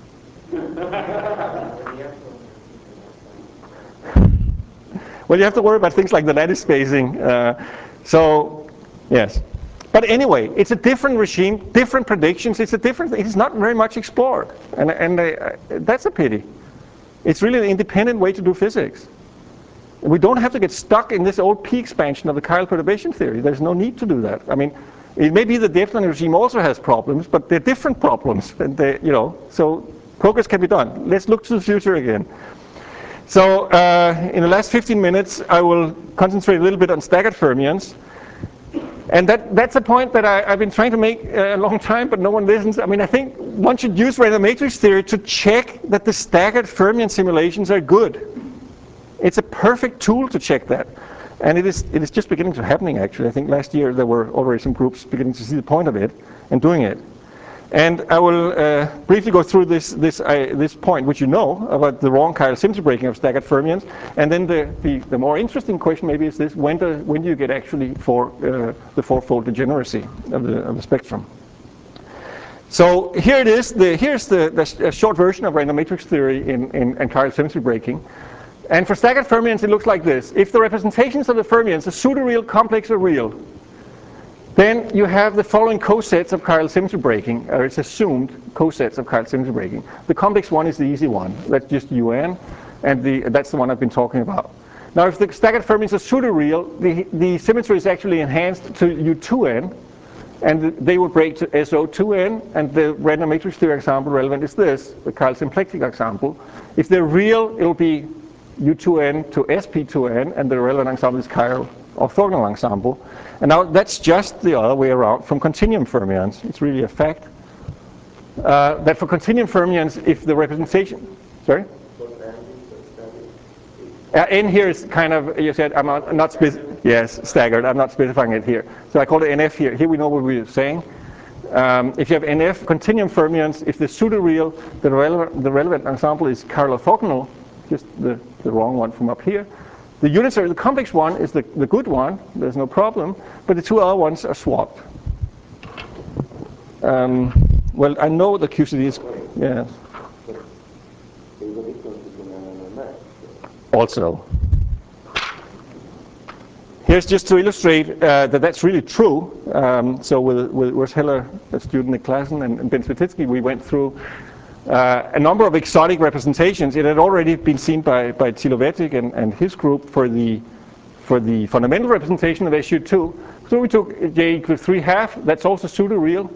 Well, you have to worry about things like the lattice spacing. So, yes. But anyway, it's a different regime, different predictions. It's not very much explored. And that's a pity. It's really an independent way to do physics. We don't have to get stuck in this old P expansion of the chiral perturbation theory. There's no need to do that. I mean, it may be the epsilon regime also has problems, but they're different problems. And so progress can be done. Let's look to the future again. So in the last 15 minutes, I will concentrate a little bit on staggered fermions. And that's a point that I've been trying to make a long time, but no one listens. I mean, I think one should use random matrix theory to check that the staggered fermion simulations are good. It's a perfect tool to check that. And it is just beginning to happening, actually. I think last year there were already some groups beginning to see the point of it and doing it. And I will briefly go through this point, which you know, about the wrong chiral symmetry breaking of staggered fermions. And then the more interesting question maybe is this: when do you get actually the fourfold degeneracy of the spectrum? So here it is. Here's the short version of random matrix theory in chiral symmetry breaking. And for staggered fermions, it looks like this: if the representations of the fermions are pseudo-real, complex, or real, then you have the following cosets of chiral symmetry breaking, or it's assumed cosets of chiral symmetry breaking. The complex one is the easy one. That's just UN, and that's the one I've been talking about. Now, if the staggered fermions are pseudo-real, the symmetry is actually enhanced to U2n, and they will break to SO2n, and the random matrix theory example relevant is this, the chiral symplectic example. If they're real, it'll be U2n to SP2n, and the relevant ensemble is chiral orthogonal ensemble. And now that's just the other way around from continuum fermions. It's really a fact that for continuum fermions, if the representation, sorry? N here is kind of, you said, I'm not yes, staggered. I'm not specifying it here. So I call it NF here. Here we know what we're saying. If you have NF continuum fermions, if they're pseudo-real, the relevant ensemble is chiral orthogonal, just the wrong one from up here. The unitary, the complex one is the good one, there's no problem, but the two other ones are swapped. Well, I know the QCD is, yeah. Also. Here's just to illustrate that that's really true. So with Urs Heller, a student at Klassen, and Ben Svetitsky, we went through a number of exotic representations. It had already been seen by Thilo Wettig and his group for the fundamental representation of SU2. So we took J equals 3/2. That's also pseudo-real.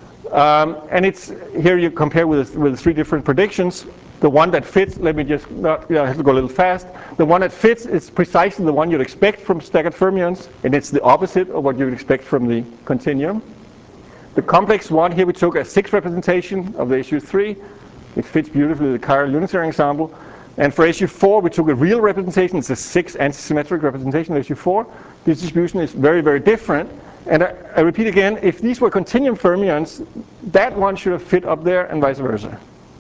And it's here you compare with 3 different predictions. The one that fits, let me just, I have to go a little fast. The one that fits is precisely the one you'd expect from staggered fermions, and it's the opposite of what you'd expect from the continuum. The complex one, here we took a 6 representation of the SU3. It fits beautifully the chiral unitary ensemble. And for SU4, we took a real representation. It's a 6 antisymmetric representation of SU4. The distribution is very, very different. And I repeat again, if these were continuum fermions, that one should have fit up there and vice versa.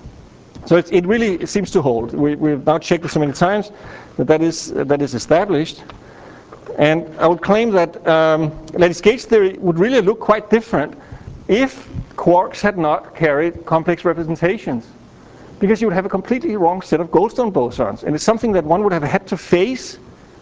So it really seems to hold. We've now checked it so many times that is established. And I would claim that lattice-gauge theory would really look quite different if quarks had not carried complex representations, because you would have a completely wrong set of Goldstone bosons. And it's something that one would have had to face,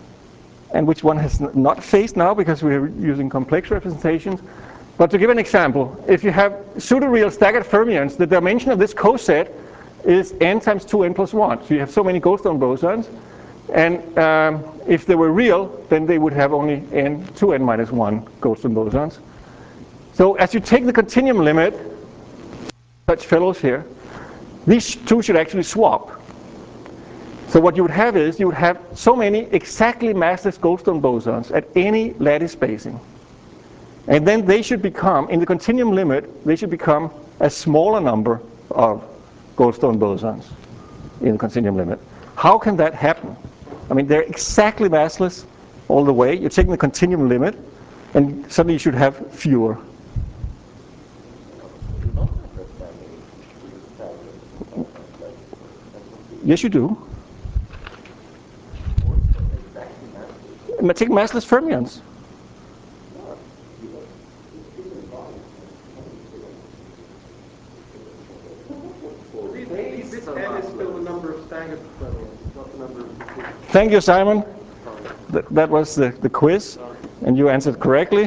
and which one has not faced now because we're using complex representations. But to give an example, if you have pseudo-real staggered fermions, the dimension of this coset is n times 2n plus 1. So you have so many Goldstone bosons. And if they were real, then they would have only n 2n minus 1 Goldstone bosons. So as you take the continuum limit, such fellows here, these two should actually swap. So what you would have is, you would have so many exactly massless Goldstone bosons at any lattice spacing. And then they should become, in the continuum limit, they should become a smaller number of Goldstone bosons in the continuum limit. How can that happen? I mean, they're exactly massless all the way. You're taking the continuum limit, and suddenly you should have fewer. Yes, you do. Take massless fermions. This n is still the number of staggered fermions, not the number of... Thank you, Simon. That was the quiz, and you answered correctly.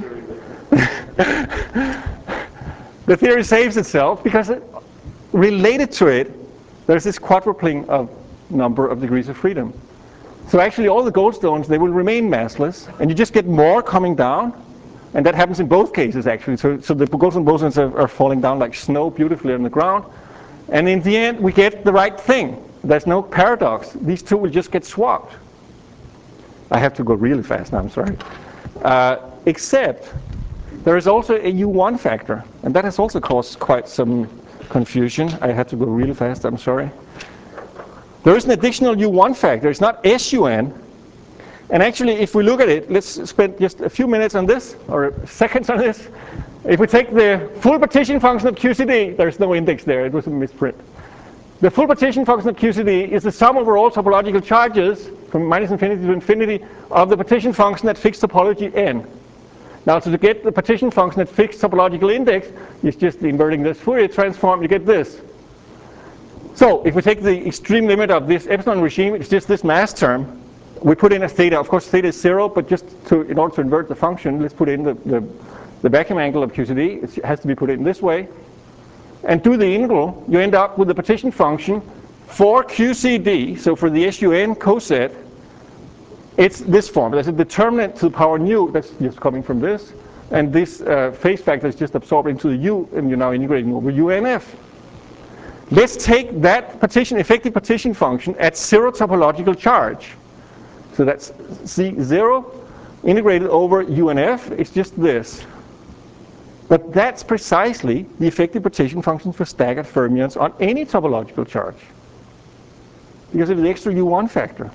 The theory saves itself because related to it, there's this quadrupling of number of degrees of freedom. So actually all the Goldstones, they will remain massless, and you just get more coming down, and that happens in both cases actually. So the Goldstone bosons are falling down like snow beautifully on the ground, and in the end we get the right thing. There's no paradox. These two will just get swapped. I have to go really fast now, I'm sorry. Except there is also a U1 factor, and that has also caused quite some confusion. I had to go really fast, I'm sorry. There is an additional U1 factor. It's not SUN, And actually, if we look at it, let's spend just a few minutes on this, or seconds on this. If we take the full partition function of QCD, there's no index there, it was a misprint. The full partition function of QCD is the sum over all topological charges from minus infinity to infinity of the partition function at fixed topology n. Now, to get the partition function at fixed topological index, it's just inverting this Fourier transform, you get this. So, if we take the extreme limit of this epsilon regime, it's just this mass term. We put in a theta. Of course, theta is 0, but just in order to invert the function, let's put in the vacuum angle of QCD. It has to be put in this way. And do the integral, you end up with the partition function for QCD, so for the SUN coset, it's this form. There's a determinant to the power nu that's just coming from this, and this phase factor is just absorbed into the u, and you're now integrating over UNF. Let's take that effective partition function at 0 topological charge. So that's C0 integrated over UNF. It's just this. But that's precisely the effective partition function for staggered fermions on any topological charge, because of the extra U1 factor.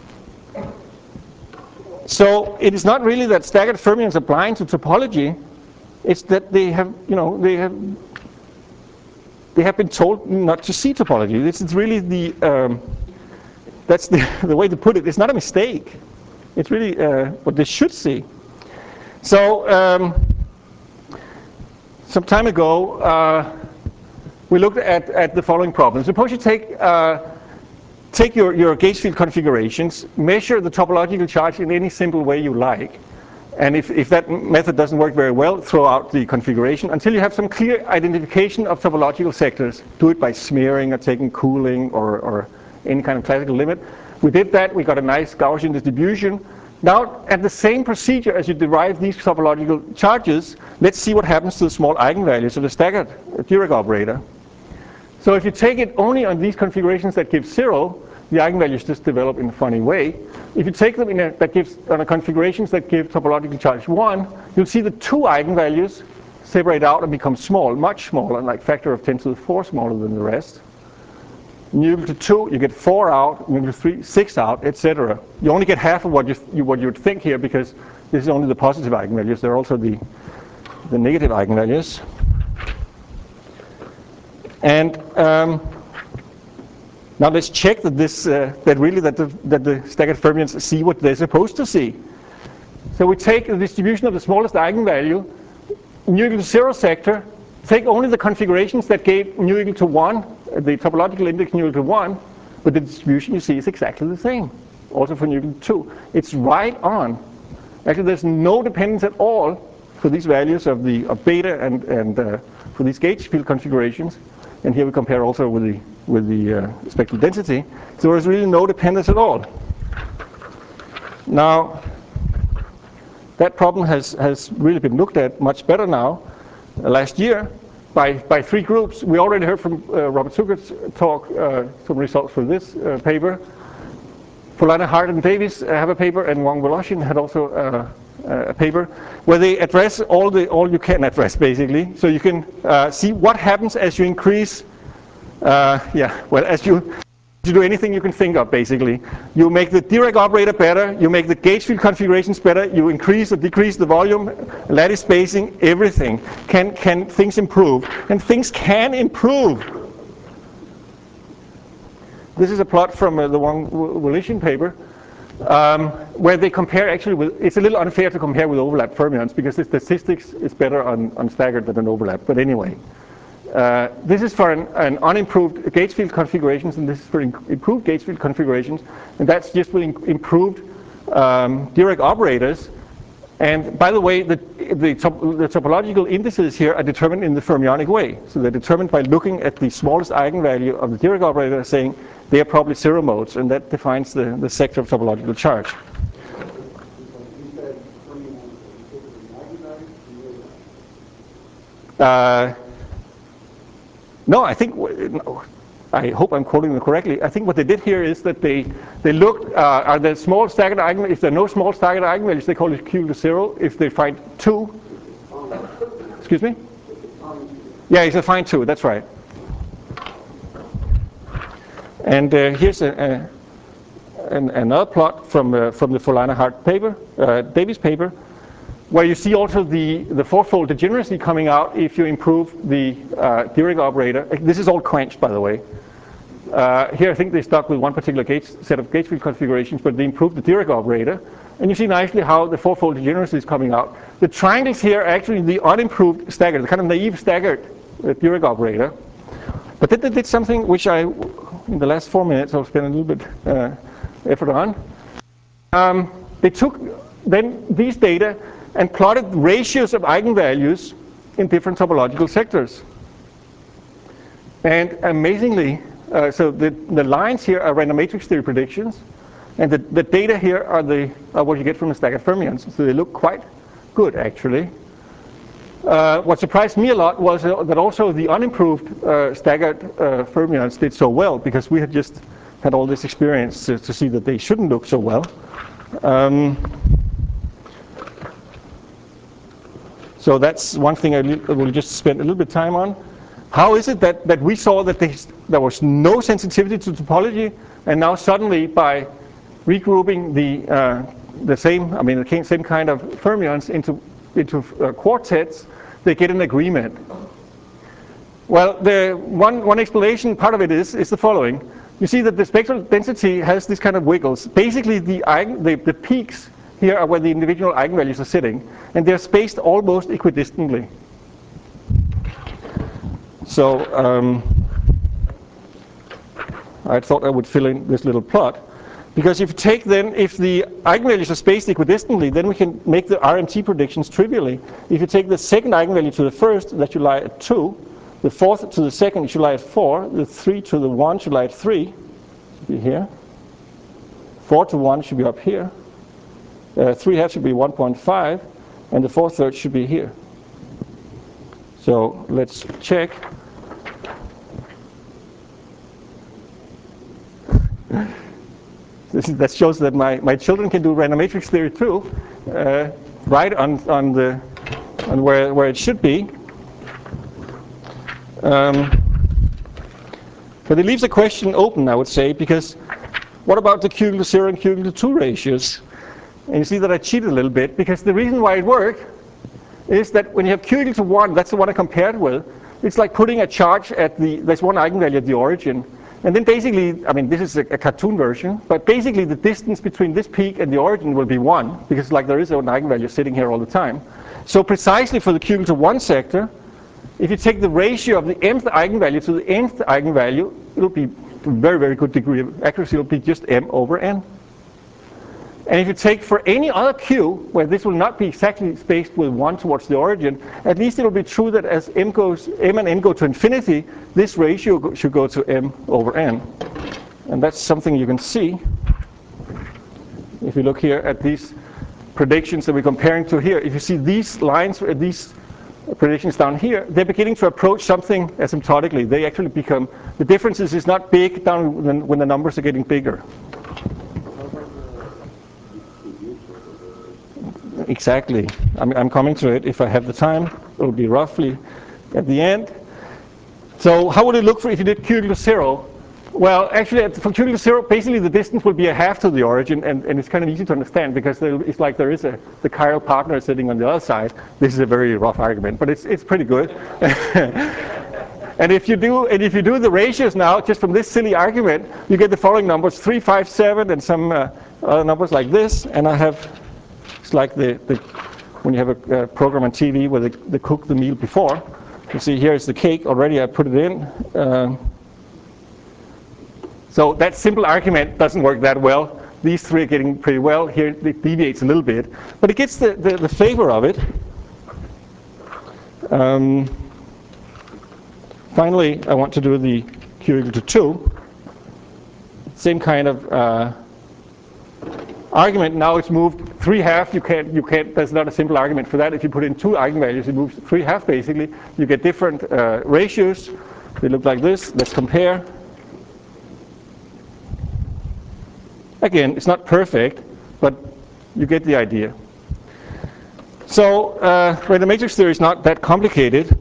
So it is not really that staggered fermions are blind to topology. It's that they have, they have been told not to see topology. This is really that's the way to put it. It's not a mistake. It's really what they should see. So some time ago, we looked at the following problem. Suppose you take your gauge field configurations, measure the topological charge in any simple way you like, and if that method doesn't work very well, throw out the configuration until you have some clear identification of topological sectors. Do it by smearing or taking cooling or any kind of classical limit. We did that. We got a nice Gaussian distribution. Now, at the same procedure as you derive these topological charges, let's see what happens to the small eigenvalues of the staggered Dirac operator. So if you take it only on these configurations that give 0, the eigenvalues just develop in a funny way. If you take them on configurations that give topological charge 1, you'll see the 2 eigenvalues separate out and become small, much smaller, like factor of 10 to the 4 smaller than the rest. Nu equal to 2, you get 4 out, nu equal to 3, 6 out, etc. You only get half of what you would think here, because this is only the positive eigenvalues. There are also the negative eigenvalues. And now let's check that the staggered fermions see what they're supposed to see. So we take the distribution of the smallest eigenvalue, nu equal to 0 sector, take only the configurations that gave nu equal to 1, the topological index nu equal to 1, but the distribution you see is exactly the same, also for nu equal to 2. It's right on. Actually, there's no dependence at all for these values of beta and for these gauge field configurations. And here we compare also with the spectral density. So there's really no dependence at all. Now, that problem has really been looked at much better now. Last year, by 3 groups. We already heard from Robert Zucker's talk some results for this paper. Polana, Hart, and Davies have a paper, and Wang Voloshin had also a paper where they address all you can address, basically. So you can see what happens as you increase. As you do anything you can think of, basically. You make the Dirac operator better, you make the gauge field configurations better, you increase or decrease the volume, lattice spacing, everything. Can things improve? And things can improve. This is a plot from the Wang Voloshin paper, where they compare actually with, it's a little unfair to compare with overlap fermions because the statistics is better on staggered than an overlap, but anyway. This is for an unimproved gauge field configurations, and this is for improved gauge field configurations, and that's just with improved Dirac operators. And by the way, the topological indices here are determined in the fermionic way. So they're determined by looking at the smallest eigenvalue of the Dirac operator, saying they are probably 0 modes, and that defines the sector of topological charge. No, I think, I hope I'm quoting them correctly. I think what they did here is that they looked, are there small staggered eigenvalues? If there are no small staggered eigenvalues, they call it Q to 0. If they find 2, excuse me? Yeah, it's a find 2, that's right. And here's another plot from the Folana-Hart paper, Davies paper, where you see also the fourfold degeneracy coming out if you improve the Dirac operator. This is all quenched, by the way. Here I think they stuck with one particular set of gauge field configurations, but they improved the Dirac operator. And you see nicely how the fourfold degeneracy is coming out. The triangles here are actually the unimproved staggered, the kind of naive staggered Dirac operator. But then they did something which in the last 4 minutes, I'll spend a little bit effort on. They took then these data and plotted ratios of eigenvalues in different topological sectors. And amazingly, so the lines here are random matrix theory predictions, and the data here are what you get from the staggered fermions. So they look quite good, actually. What surprised me a lot was that also the unimproved staggered fermions did so well, because we had just had all this experience to see that they shouldn't look so well. So that's one thing I will just spend a little bit of time on. How is it that we saw that there was no sensitivity to topology, and now suddenly by regrouping the same kind of fermions into quartets, they get an agreement? Well, the one explanation, part of it is the following. You see that the spectral density has this kind of wiggles. Basically, the peaks here are where the individual eigenvalues are sitting, and they're spaced almost equidistantly. So I thought I would fill in this little plot, because if the eigenvalues are spaced equidistantly, then we can make the RMT predictions trivially. If you take the second eigenvalue to the first, that should lie at 2, the fourth to the second should lie at 4, the 3 to the 1 should lie at 3, should be here, 4 to 1 should be up here, 3/2 should be 1.5, and the 4/3 should be here. So let's check. That shows that my children can do random matrix theory too, right on where it should be. But it leaves a question open, I would say, because what about the Q=0 and Q=2 ratios? And you see that I cheated a little bit, because the reason why it worked is that when you have Q=1, that's the one I compared with, it's like putting a charge there's one eigenvalue at the origin. And then basically, this is a cartoon version, but basically the distance between this peak and the origin will be 1, because like there is an eigenvalue sitting here all the time. So precisely for the Q=1 sector, if you take the ratio of the mth eigenvalue to the nth eigenvalue, it'll be a very, very good degree of accuracy. It'll be just m/n. And if you take for any other q, where this will not be exactly spaced with 1 towards the origin, at least it'll be true that as m and n go to infinity, this ratio should go to m/n. And that's something you can see if you look here at these predictions that we're comparing to here. If you see these lines, these predictions down here, they're beginning to approach something asymptotically. They actually become, the differences is not big down when the numbers are getting bigger. Exactly. I'm coming to it. If I have the time, it'll be roughly at the end. So how would it look if you did Q=0? Well, actually, for Q=0, basically the distance will be a half to the origin, and it's kind of easy to understand, because it's like there is the chiral partner sitting on the other side. This is a very rough argument, but it's pretty good. And if you do the ratios now, just from this silly argument, you get the following numbers: 3, 5, 7, and some other numbers like this. And I have, it's like when you have a program on TV where they cook the meal before. You see here's the cake already. I put it in. So that simple argument doesn't work that well. These three are getting pretty well. Here it deviates a little bit, but it gets the flavor of it. Finally, I want to do the Q=2. Same kind of argument. Now it's moved 3/2. You can't. There's not a simple argument for that. If you put in 2 eigenvalues, it moves 3/2 basically. You get different ratios. They look like this. Let's compare. Again, it's not perfect, but you get the idea. So random matrix theory is not that complicated,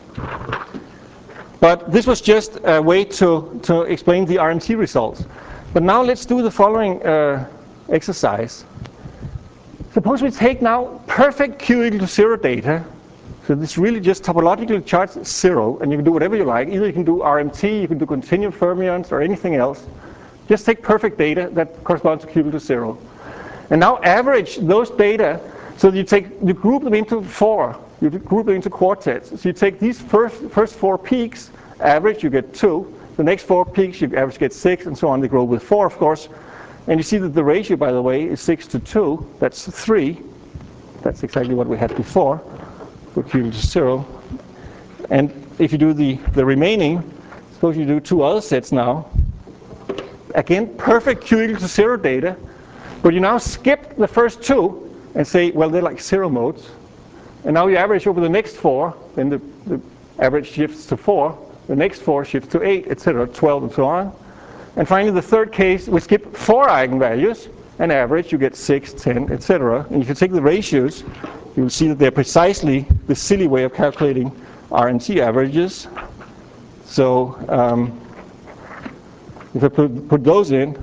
but this was just a way to explain the RMT results. But now let's do the following exercise. Suppose we take now perfect Q equal to 0 data. So this really just topologically charged 0, and you can do whatever you like. Either you can do RMT, you can do continuum fermions, or anything else. Just take perfect data that corresponds to Q equal to 0. And now average those data. So you group them into 4. You group them into quartets. So you take these first 4 peaks, average, you get 2. The next 4 peaks, you average get 6, and so on. They grow with 4, of course. And you see that the ratio, by the way, is 6 to 2. That's 3. That's exactly what we had before for Q equal to 0. And if you do the remaining, suppose you do 2 other sets now. Again, perfect Q equal to 0 data. But you now skip the first 2 and say, well, they're like 0 modes. And now you average over the next 4. Then the average shifts to 4. The next 4 shifts to 8, etc., 12, and so on. And finally, the third case, we skip 4 eigenvalues, and average, you get 6, 10, etc. And if you take the ratios, you'll see that they're precisely the silly way of calculating RMT averages. So if I put those in,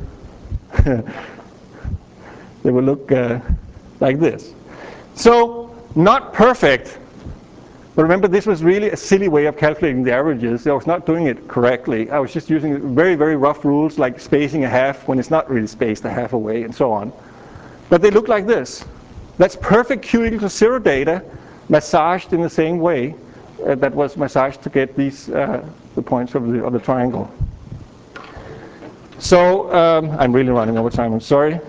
they will look like this. So not perfect. But remember, this was really a silly way of calculating the averages. I was not doing it correctly. I was just using very, very rough rules like spacing a half when it's not really spaced a half away and so on. But they look like this. That's perfect Q equal to 0 data massaged in the same way that was massaged to get these the points of the triangle. So I'm really running over time, I'm sorry.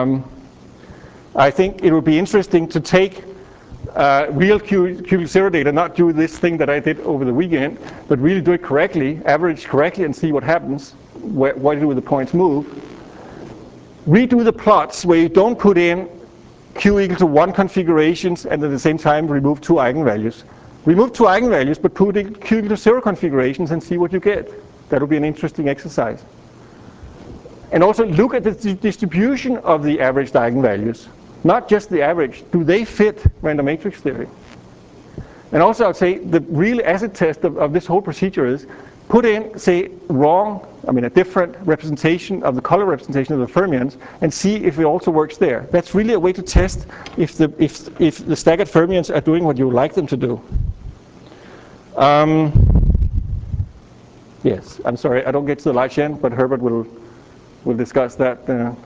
I think it would be interesting to take real Q0 data, not do this thing that I did over the weekend, but really do it correctly, average correctly, and see what happens. Why do the points move? Redo the plots where you don't put in Q equal to 1 configurations and at the same time remove 2 eigenvalues. Remove 2 eigenvalues, but put in Q equal to 0 configurations and see what you get. That will be an interesting exercise. And also look at the distribution of the averaged eigenvalues. Not just the average. Do they fit random matrix theory? And also I'd say the real acid test of this whole procedure is put in, say, a different representation of the color representation of the fermions and see if it also works there. That's really a way to test if the staggered fermions are doing what you would like them to do. Yes, I'm sorry, I don't get to the large N, but Herbert will discuss that.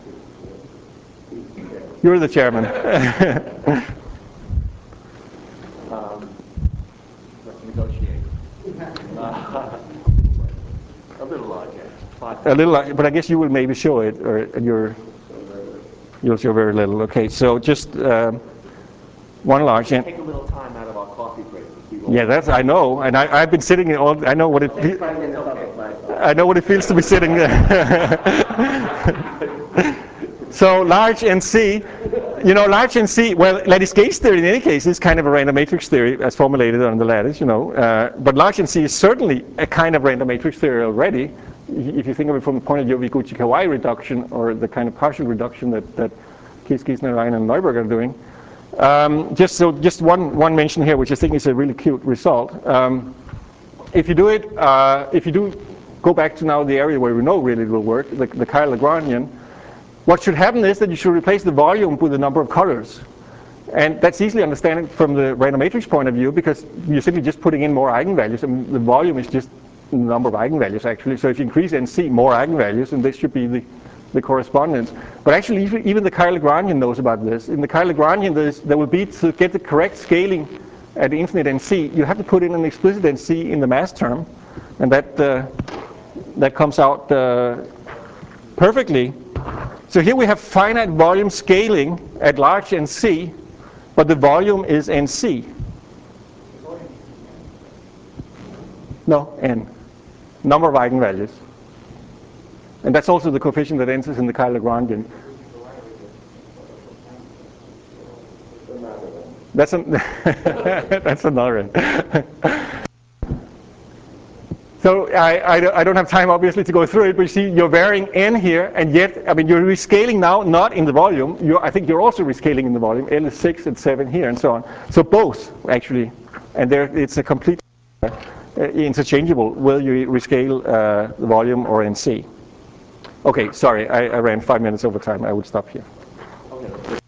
You're the chairman. Let's negotiate. A little larger. A little larger, but I guess you will maybe show it, or you'll show very little. Okay, so just one large N. Take a little time out of our coffee break. Yeah, I know, and I've been sitting all. I know what it. I know what it feels to be sitting there. So large NC, large NC, well, lattice gauge theory in any case is kind of a random matrix theory as formulated on the lattice, but large NC is certainly a kind of random matrix theory already. If you think of it from the point of view of Iguchi-Kawai reduction or the kind of partial reduction that Kies-Giesner, Ryan, and Neuberg are doing. Just one mention here, which I think is a really cute result. If you do go back to now the area where we know really it will work, the Caille-Lagrangian, what should happen is that you should replace the volume with the number of colors. And that's easily understandable from the random matrix point of view because you're simply just putting in more eigenvalues. I mean, the volume is just the number of eigenvalues actually. So if you increase NC, more eigenvalues, and this should be the correspondence. But actually even the Caille-Lagrangian knows about this. In the Caille-Lagrangian there will be, to get the correct scaling at infinite NC, you have to put in an explicit NC in the mass term. And that comes out perfectly. So here we have finite volume scaling at large NC, but the volume is NC. No, N. Number of eigenvalues. And that's also the coefficient that enters in the Caille-Lagrangian. That's another one. So I don't have time, obviously, to go through it, but you see you're varying N here, and yet, I mean, you're rescaling now, not in the volume. I think you're also rescaling in the volume. N is 6 and 7 here, and so on. So both, actually, and it's a complete interchangeable, whether you rescale the volume or NC. Okay, sorry, I ran 5 minutes over time. I would stop here. Okay.